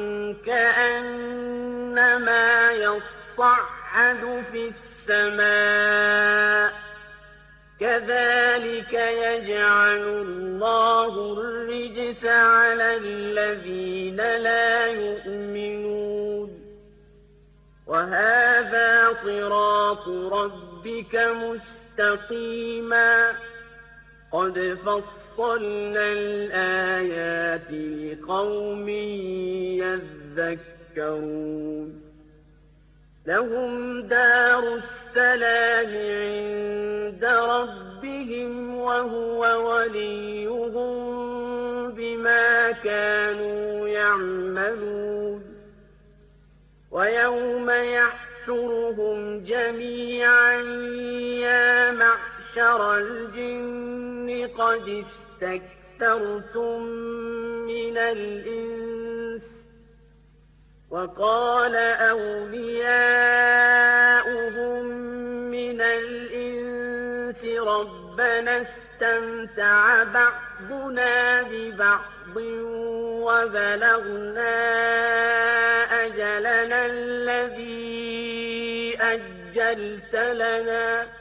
كَأَنَّمَا يَصَّعَّدُ فِي السَّمَاءِ ۚ كَذَٰلِكَ يَجْعَلُ اللَّهُ الرِّجْسَ عَلَى الَّذِينَ لَا يُؤْمِنُونَ وَهَٰذَا صِرَاطُ رَبِّكَ مُسْتَقِيمًا ۗ قَدْ فَصَّلْنَا الْآيَاتِ لِقَوْمٍ يَذَّكَّرُونَ لَهُمْ دَارُ السَّلَامِ عِندَ رَبِّهِمْ ۖ وَهُوَ وَلِيُّهُم بِمَا كَانُوا يَعْمَلُونَ وَيَوْمَ يَحْشُرُهُمْ جَمِيعًا يَا مَعْشَرَ الْجِنِّ قَدِ اسْتَكْثَرْتُم مِّنَ الْإِنسِ ۖ وَقَالَ أَوْلِيَاؤُهُم مِّنَ الْإِنسِ رَبَّنَا اسْتَمْتَعَ بَعْضُنَا بِبَعْضٍ وَبَلَغْنَا أَجَلَنَا الَّذِي أَجَّلْتَ لَنَا ۚ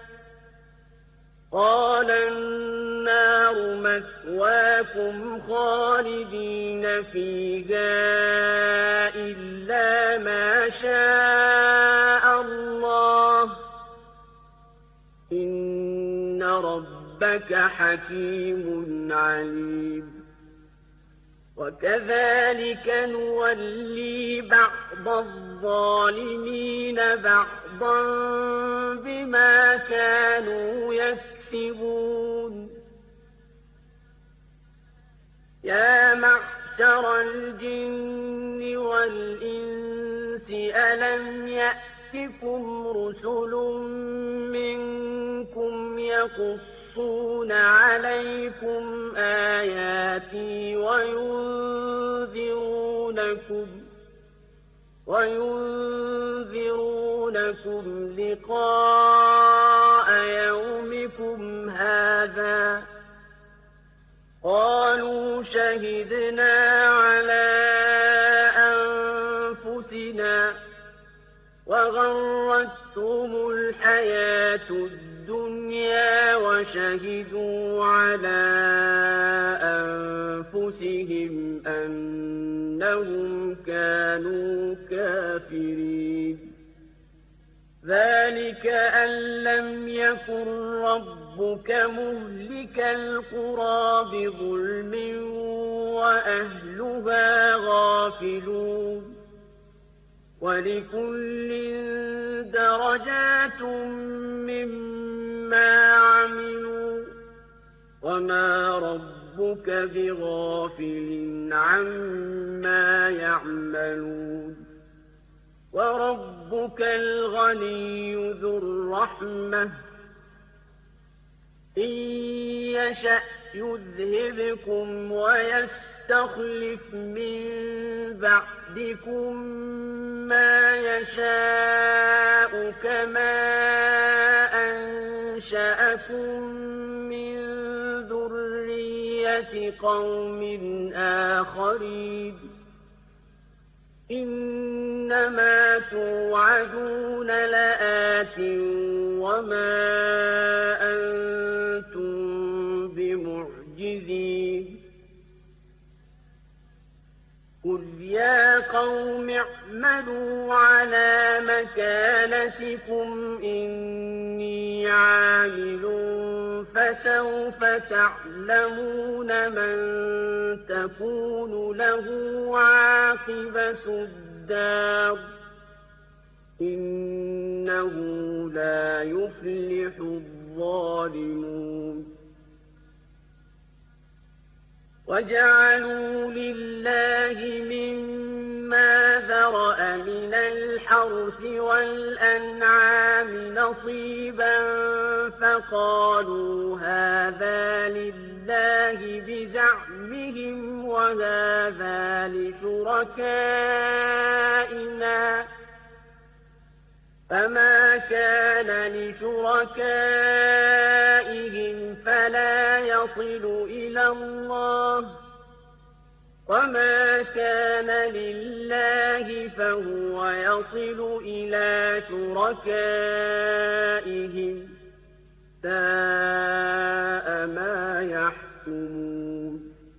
قَالَ النَّارُ مَثْوَاكُمْ خَالِدِينَ فِيهَا إِلَّا مَا شَاءَ اللَّهُ ۗ إِنَّ رَبَّكَ حَكِيمٌ عَلِيمٌ وَكَذَٰلِكَ نُوَلِّي بَعْضَ الظَّالِمِينَ بَعْضًا بِمَا كَانُوا يَكْسِبُونَ يَا مَعْشَرَ الْجِنِّ وَالْإِنسِ أَلَمْ يَأْتِكُمْ رُسُلٌ مِّنكُمْ يَقُصُّونَ عَلَيْكُمْ آيَاتِي وَيُنذِرُونَكُمْ لِقَاءَ يَوْمِكُمْ هَٰذَا ۚ قَالُوا شَهِدْنَا عَلَىٰ أَنفُسِنَا ۖ وَغَرَّتْهُمُ الْحَيَاةُ الدُّنْيَا وَشَهِدُوا عَلَىٰ أَنفُسِهِمْ أَنَّهُمْ كَانُوا كَافِرِينَ ذَٰلِكَ أَن لَّمْ يَكُن رَّبُّكَ مُهْلِكَ الْقُرَىٰ بِظُلْمٍ، وَأَهْلُهَا غَافِلُونَ. وَلِكُلٍّ دَرَجَاتٌ مِّمَّا عَمِلُوا ۚ وَمَا رَبُّكَ بِغَافِلٍ عَمَّا يَعْمَلُونَ وَرَبُّكَ الْغَنِيُّ ذُو الرَّحْمَةِ ۚ إِن يَشَأْ يُذْهِبْكُمْ وَيَسْتَخْلِفْ مِن بَعْدِكُم مَّا يَشَاءُ كَمَا أَنشَأَكُم مِّن ذُرِّيَّةِ قَوْمٍ آخَرِينَ إِنَّمَا تُوعَدُونَ لَآتٍ وَمَا أَنتُم بِمُعْجِزِينَ قُلْ يَا قَوْمِ اعْمَلُوا عَلَىٰ مَكَانَتِكُمْ إِنِّي عَامِلٌ فَسَوْفَ تَعْلَمُونَ مَن تَكُونُ لَهُ عَاقِبَةُ الدَّارِ ۗ إِنَّهُ لَا يُفْلِحُ الظَّالِمُونَ وَجَعَلُوا لِلَّهِ مِمَّا ذَرَأَ مِنَ الْحَرْثِ وَالْأَنْعَامِ نَصِيبًا فَقَالُوا هَٰذَا لِلَّهِ بِزَعْمِهِمْ وَهَٰذَا لِشُرَكَائِنَا ۖ فَمَا كَانَ لِشُرَكَائِهِمْ فَلَا يَصِلُ إِلَى اللَّهِ ۖ وَمَا كَانَ لِلَّهِ فَهُوَ يَصِلُ إِلَىٰ شُرَكَائِهِمْ ۗ سَاءَ مَا يَحْكُمُونَ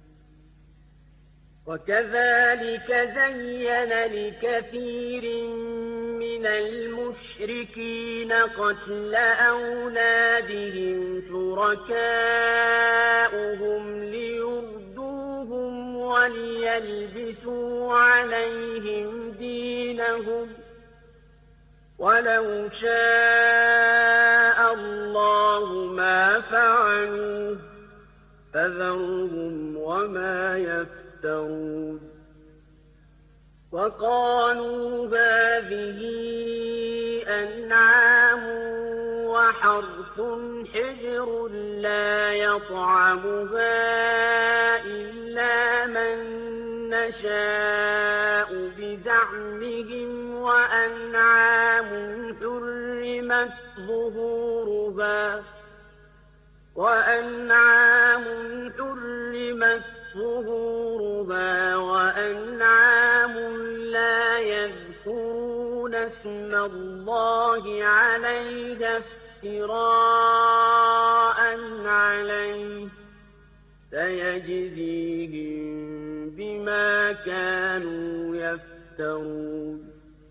وَكَذَٰلِكَ زَيَّنَ لِكَثِيرٍ مِّنَ الْمُشْرِكِينَ قَتْلَ أَوْلَادِهِمْ شُرَكَاؤُهُمْ لِيُرْدُوهُمْ وَلِيَلْبِسُوا عَلَيْهِمْ دِينَهُمْ ۖ وَلَوْ شَاءَ اللَّهُ مَا فَعَلُوهُ ۖ فَذَرْهُمْ وَمَا يَفْتَرُونَ وَقَالُوا هَٰذِهِ أَنْعَامٌ وَحَرْثٌ حِجْرٌ لَّا يَطْعَمُهَا إِلَّا مَن نَّشَاءُ بِزَعْمِهِمْ وَأَنْعَامٌ حُرِّمَتْ ظُهُورُهَا وَأَنْعَامٌ لَّا يَذْكُرُونَ اسْمَ اللَّهِ عَلَيْهَا افْتِرَاءً عَلَيْهِ ۚ سَيَجْزِيهِم بِمَا كَانُوا يَفْتَرُونَ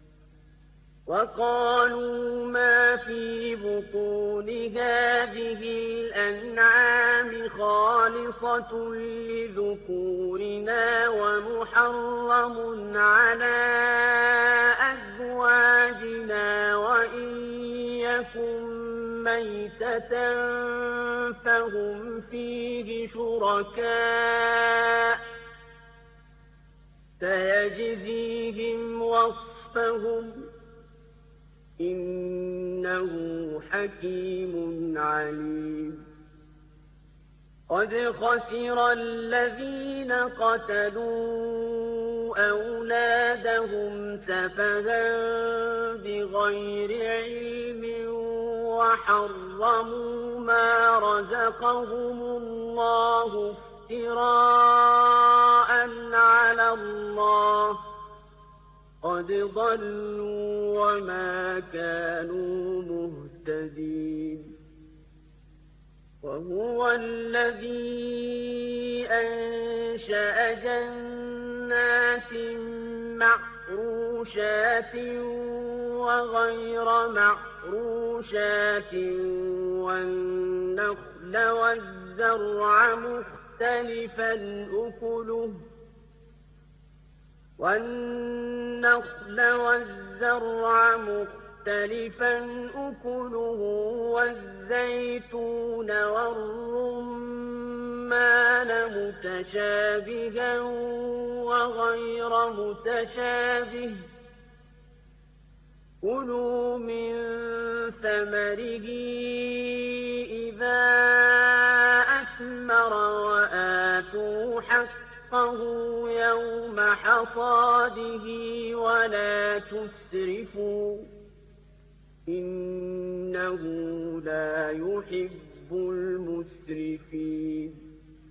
وَقَالُوا مَا فِي بُطُونِ هَٰذِهِ الْأَنْعَامِ خَالِصَةٌ لِّذُكُورِنَا وَمُحَرَّمٌ عَلَىٰ أَزْوَاجِنَا وَإِن يَكُن مَّيْتَةً فَهُمْ فِيهِ شُرَكَاءُ ۚ سَيَجْزِيهِمْ وَصْفَهُمْ ۚ إِنَّهُ حَكِيمٌ عَلِيمٌ قَدْ خَسِرَ الَّذِينَ قَتَلُوا أَوْلَادَهُمْ سَفَهًا بِغَيْرِ عِلْمٍ وَحَرَّمُوا مَا رَزَقَهُمُ اللَّهُ افْتِرَاءً عَلَى اللَّهِ ۚ قَدْ ضَلُّوا وَمَا كَانُوا مُهْتَدِينَ وَهُوَ الَّذِي أَنشَأَ جَنَّاتٍ مَّعْرُوشَاتٍ وَغَيْرَ مَعْرُوشَاتٍ وَالنَّخْلَ وَالزَّرْعَ مُخْتَلِفًا أُكُلُهُ وَالنَّخْلَ وَالزَّرْعَ مُخْتَلِفًا أُكُلُهُ وَالزَّيْتُونَ وَالرُّمَّانَ مُتَشَابِهًا وَغَيْرَ مُتَشَابِهٍ ۚ كُلُوا مِن ثَمَرِهِ إِذَا أَثْمَرَ وَآتُوا حَقَّهُ يَوْمَ حَصَادِهِ وَلَا تُسْرِفُوا ۚ إِنَّهُ لَا يُحِبُّ الْمُسْرِفِينَ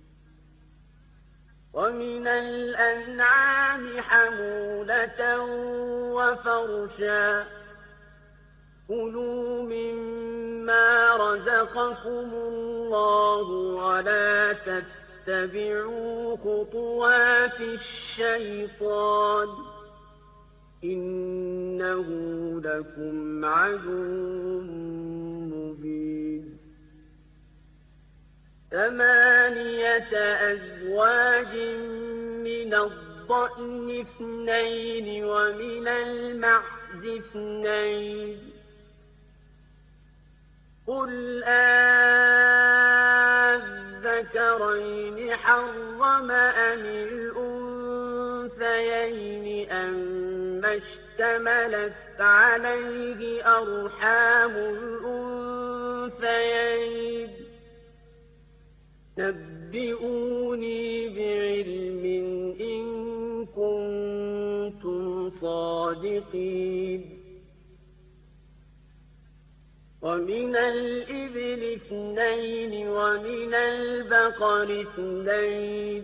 وَمِنَ الْأَنْعَامِ حَمُولَةً وَفَرْشًا ۚ كُلُوا مِمَّا رَزَقَكُمُ اللَّهُ وَلَا تَتَّبِعُوا خُطُوَاتِ الشَّيْطَانِ ۚ إِنَّهُ لَكُمْ عَدُوٌّ مُّبِينٌ 8 أزواج من الضأن 2 ومن المعز 2، قُلْ آلذَّكَرَيْنِ حَرَّمَ أَمِ الْأُنثَيَيْنِ أَمَّا اشْتَمَلَتْ عَلَيْهِ أَرْحَامُ الْأُنثَيَيْنِ ۖ نَبِّئُونِي بِعِلْمٍ إِن كُنتُمْ صَادِقِينَ وَمِنَ الْإِبِلِ 2 وَمِنَ الْبَقَرِ 2،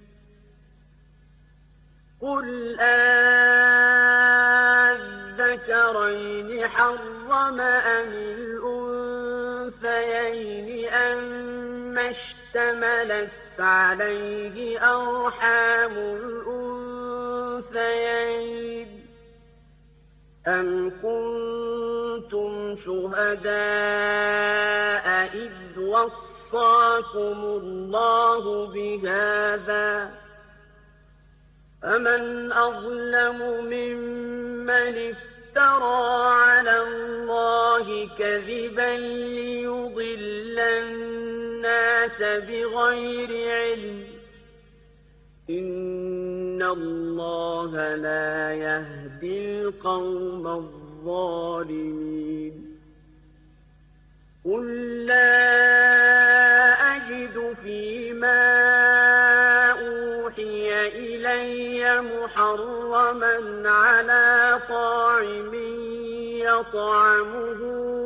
قُلْ آلذَّكَرَيْنِ حَرَّمَ أَمِ الْأُنثَيَيْنِ أَمَّا اشْتَمَلَتْ عَلَيْهِ أَرْحَامُ الْأُنثَيَيْنِ ۖ أَمْ كُنتُمْ شُهَدَاءَ إِذْ وَصَّاكُمُ اللَّهُ بِهَٰذَا ۚ فَمَنْ أَظْلَمُ مِمَّنِ افْتَرَىٰ عَلَى اللَّهِ كَذِبًا لِّيُضِلَّ النَّاسَ بِغَيْرِ عِلْمٍ ۗ إِنَّ اللَّهَ لَا يَهْدِي الْقَوْمَ الظَّالِمِينَ قُل لَّا أَجِدُ فِيمَا أُوحِيَ إِلَيَّ مُحَرَّمًا عَلَىٰ طَاعِمٍ يَطْعَمُهُ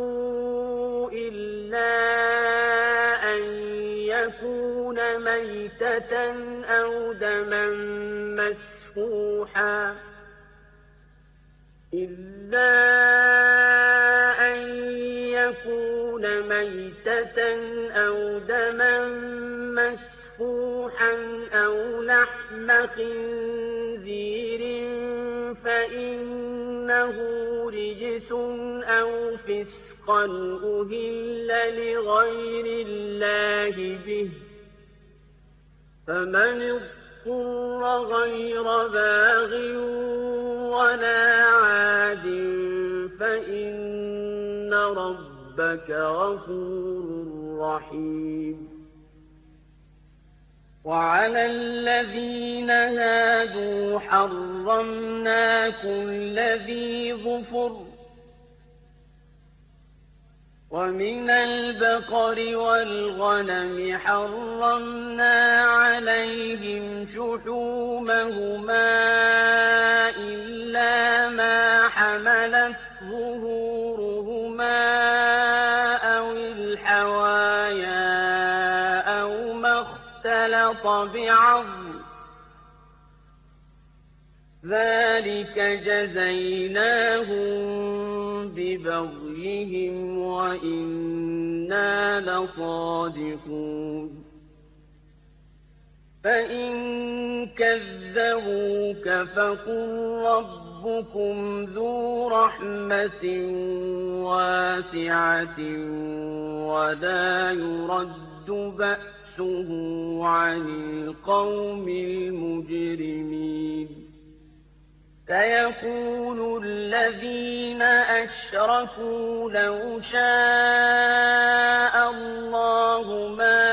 إِلَّا أَن يَكُونَ مَيْتَةً أَوْ دَمًا مَّسْفُوحًا أَوْ لَحْمَ خِنزِيرٍ فَإِنَّهُ رِجْسٌ أَوْ فِسْقًا أُهِلَّ لِغَيْرِ اللَّهِ بِهِ ۚ فَمَنِ اضْطُرَّ غَيْرَ بَاغٍ وَلَا عَادٍ فَإِنَّ رَبَّكَ غَفُورٌ رَّحِيمٌ وَعَلَى الَّذِينَ هَادُوا حَرَّمْنَا كُلَّ ذِي ظُفُرٍ ۖ وَمِنَ الْبَقَرِ وَالْغَنَمِ حَرَّمْنَا عَلَيْهِمْ شُحُومَهُمَا إِلَّا مَا حَمَلَتْ ظُهُورُهُمَا أَوِ الْحَوَايَا أَوْ مَا اخْتَلَطَ بِعَظْمٍ ۚ ذَٰلِكَ جَزَيْنَاهُم بِبَغْيِهِمْ وَإِنَّا لَصَادِقُونَ فَإِن كَذَّبُوكَ فَقُل رَّبُّكُمْ ذُو رَحْمَةٍ وَاسِعَةٍ وَلَا يُرَدُّ بَأْسُهُ عَنِ الْقَوْمِ الْمُجْرِمِينَ سيقول الذين أشركوا لو شاء الله ما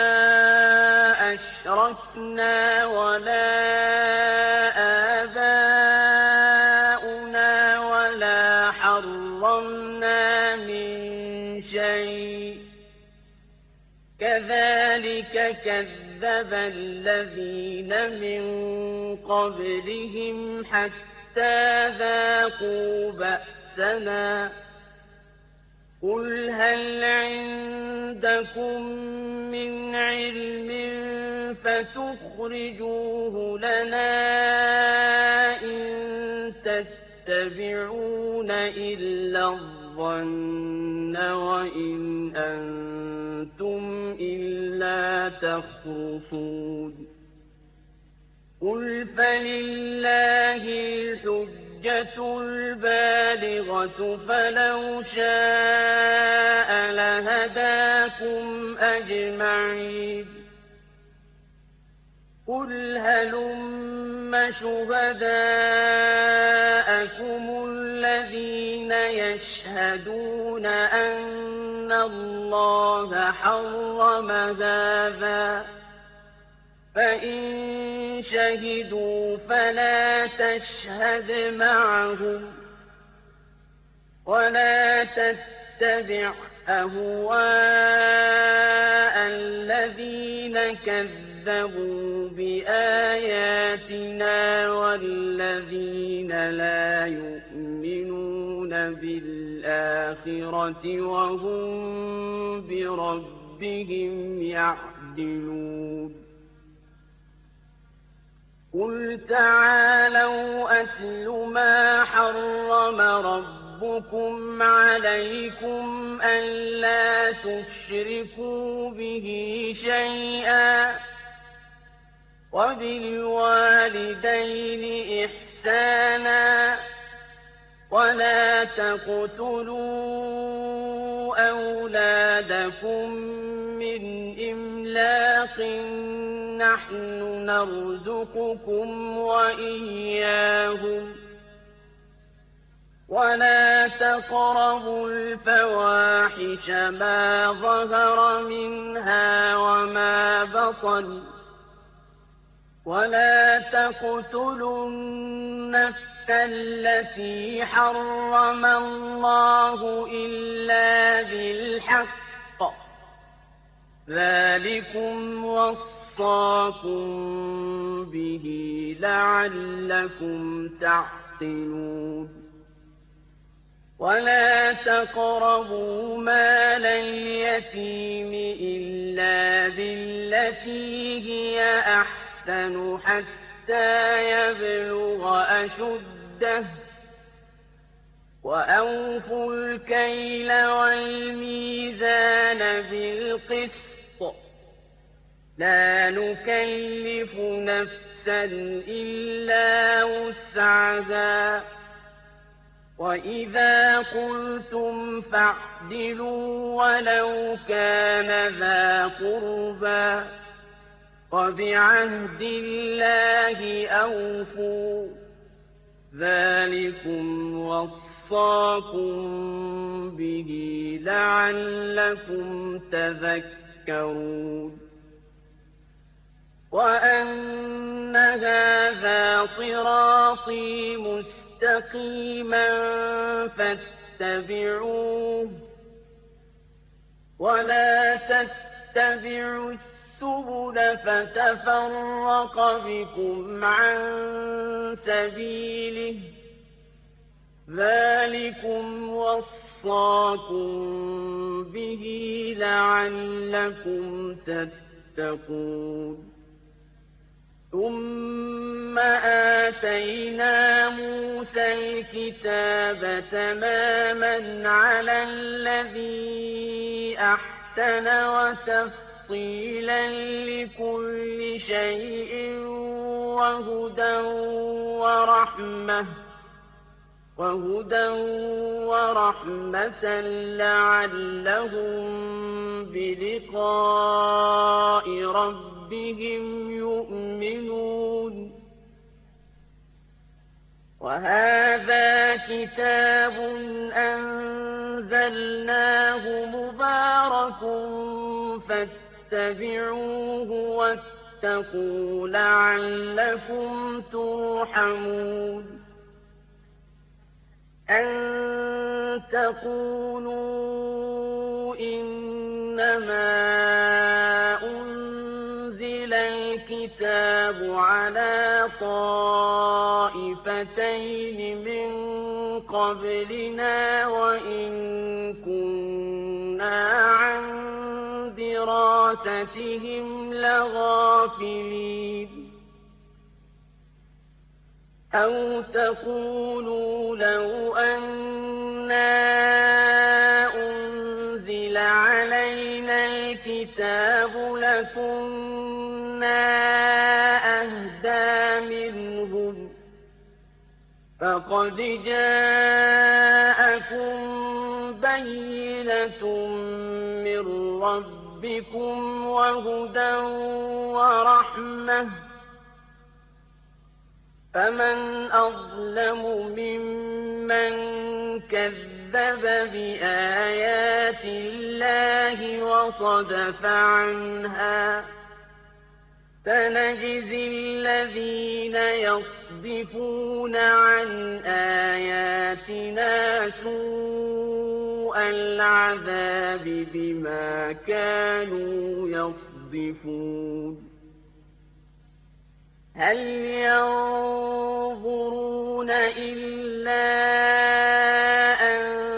أشركنا ولا آباؤنا ولا حرمنا من شيء كذلك كذب الذين من قبلهم حتى ذاقوا بأسنا قل هل عندكم من علم فتخرجوه لنا إن تتبعون إلا الظن وإن أنتم إلا تخرصون قل فلله الحجة البالغة فلو شاء لهداكم أجمعين قل هلم شهداءكم الذين يشهدون أن الله حرم هذا فإن شهدوا فلا تشهد معهم ولا تتبع أهواء الذين كذبوا بآياتنا والذين لا يؤمنون بالآخرة وهم بربهم يعدلون قل تعالوا أتل ما حرم ربكم عليكم ألا تشركوا به شيئا وبالوالدين إحسانا ولا تقتلوا أولادكم من إملاق نحن نرزقكم وإياهم ولا تقربوا الفواحش ما ظهر منها وما بطن ولا تقتلوا النفس التي حرم الله إلا بالحق ذلكم وصاكم به لعلكم تعقلون ولا تقربوا مال اليتيم إلا بالتي هي أحسن حتى يبلغ أشده وأوفوا الكيل والميزان بالقسط لا نكلف نفسا إلا وسعها وإذا قلتم فاعدلوا ولو كان ذا قربى وبعهد الله أوفوا ذلكم وصاكم به لعلكم تذكرون وأن هذا صراطي مستقيما فاتبعوه ولا تتبعوا السبل فتفرق بكم عن سبيله ذلكم وصاكم به لعلكم تتقون ثم آتينا موسى الكتاب تماما على الذي أحسن وتفصيلا لكل شيء وهدى ورحمة لعلهم بلقاء ربهم يؤمنون وهذا كتاب أنزلناه مبارك فاتبعوه واتقوا لعلكم ترحمون أن تقولوا إنما أنزل الكتاب على طائفتين من قبلنا وإن كنا عن دراستهم لغافلين أو تقولوا لو أنا أنزل علينا الكتاب لكنا أهدى منهم فقد جاءكم بينة من ربكم وهدى ورحمة فمن أظلم ممن كذب بآيات الله وصدف عنها سنجزي الذين يصدفون عن آياتنا سوء العذاب بما كانوا يصدفون هل ينظرون إلا أن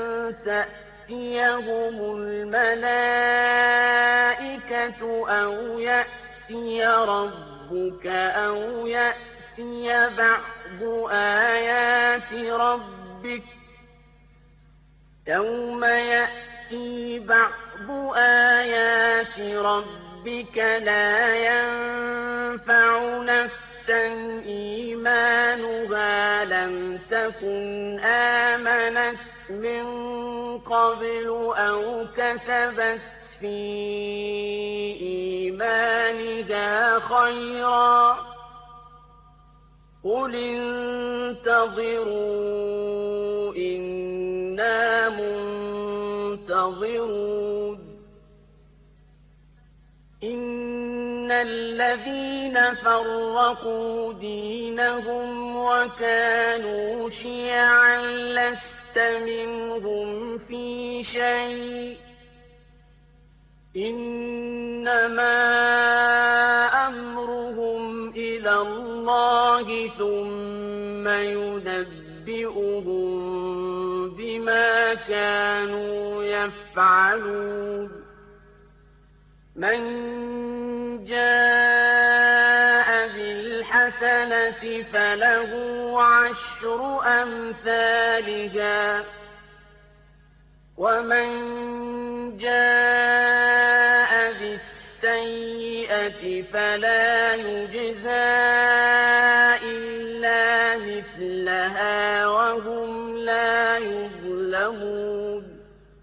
تأتيهم الملائكة أو يأتي ربك أو يأتي بعض آيات ربك يوم يأتي بعض آيات ربك لا ينفع نفسا إيمانها لم تكن آمنت من قبل أو كسبت في إيمانها خيرا قل انتظروا إنا منتظرون إن الذين فرقوا دينهم وكانوا شيعا لست منهم في شيء إنما أمرهم إلى الله ثم ينبئهم بما كانوا يفعلون من جاء بالحسنة فله عشر أمثالها ومن جاء بالسيئة فلا يجزى إلا مثلها وهم لا يظلمون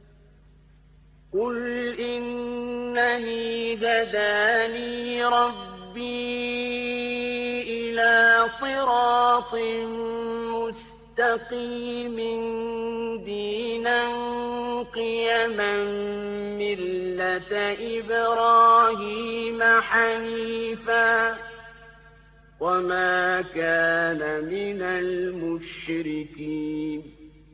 قل إنني هداني ربي إلى صراط مستقيم دينا قيما ملة إبراهيم حنيفا وما كان من المشركين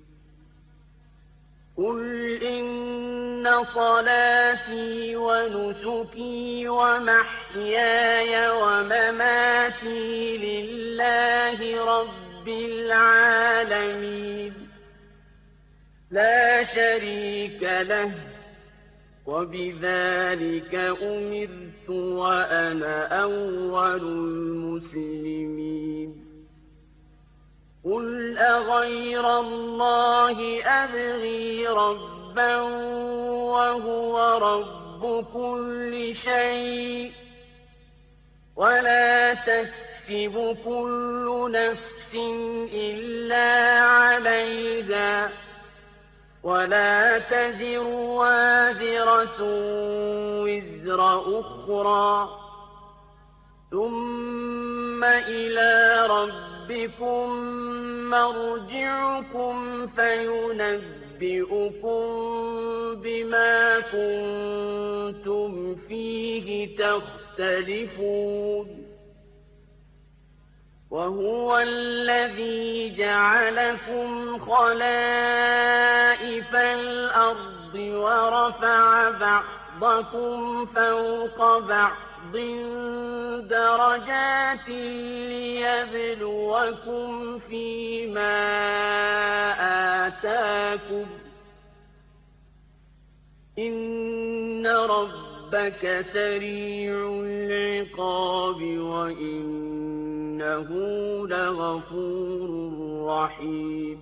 قل إن صلاتي ونسكي ومحياي ومماتي لله رب العالمين لا شريك له وبذلك أمرت وأنا أول المسلمين قل أغير الله أبغي ربا وهو رب كل شيء ولا تكسب كل نفس إلا عليها ولا تزر وازرة وزر أخرى ثم إلى ربك رَبِّكُم مَّرْجِعُكُمْ فَيُنَبِّئُكُم بِمَا كُنتُمْ فِيهِ تَخْتَلِفُونَ وَهُوَ الَّذِي جَعَلَكُمْ خَلَائِفَ الْأَرْضِ وَرَفَعَ بَعْضَكُمْ فَوْقَ بَعْضٍ دَرَجَاتٍ لِّيَبْلُوَكُمْ فِيمَا آتَاكُمْ ۗ إِنَّ رَبَّكَ سَرِيعُ الْعِقَابِ وَإِنَّهُ لَغَفُورٌ رَّحِيمٌ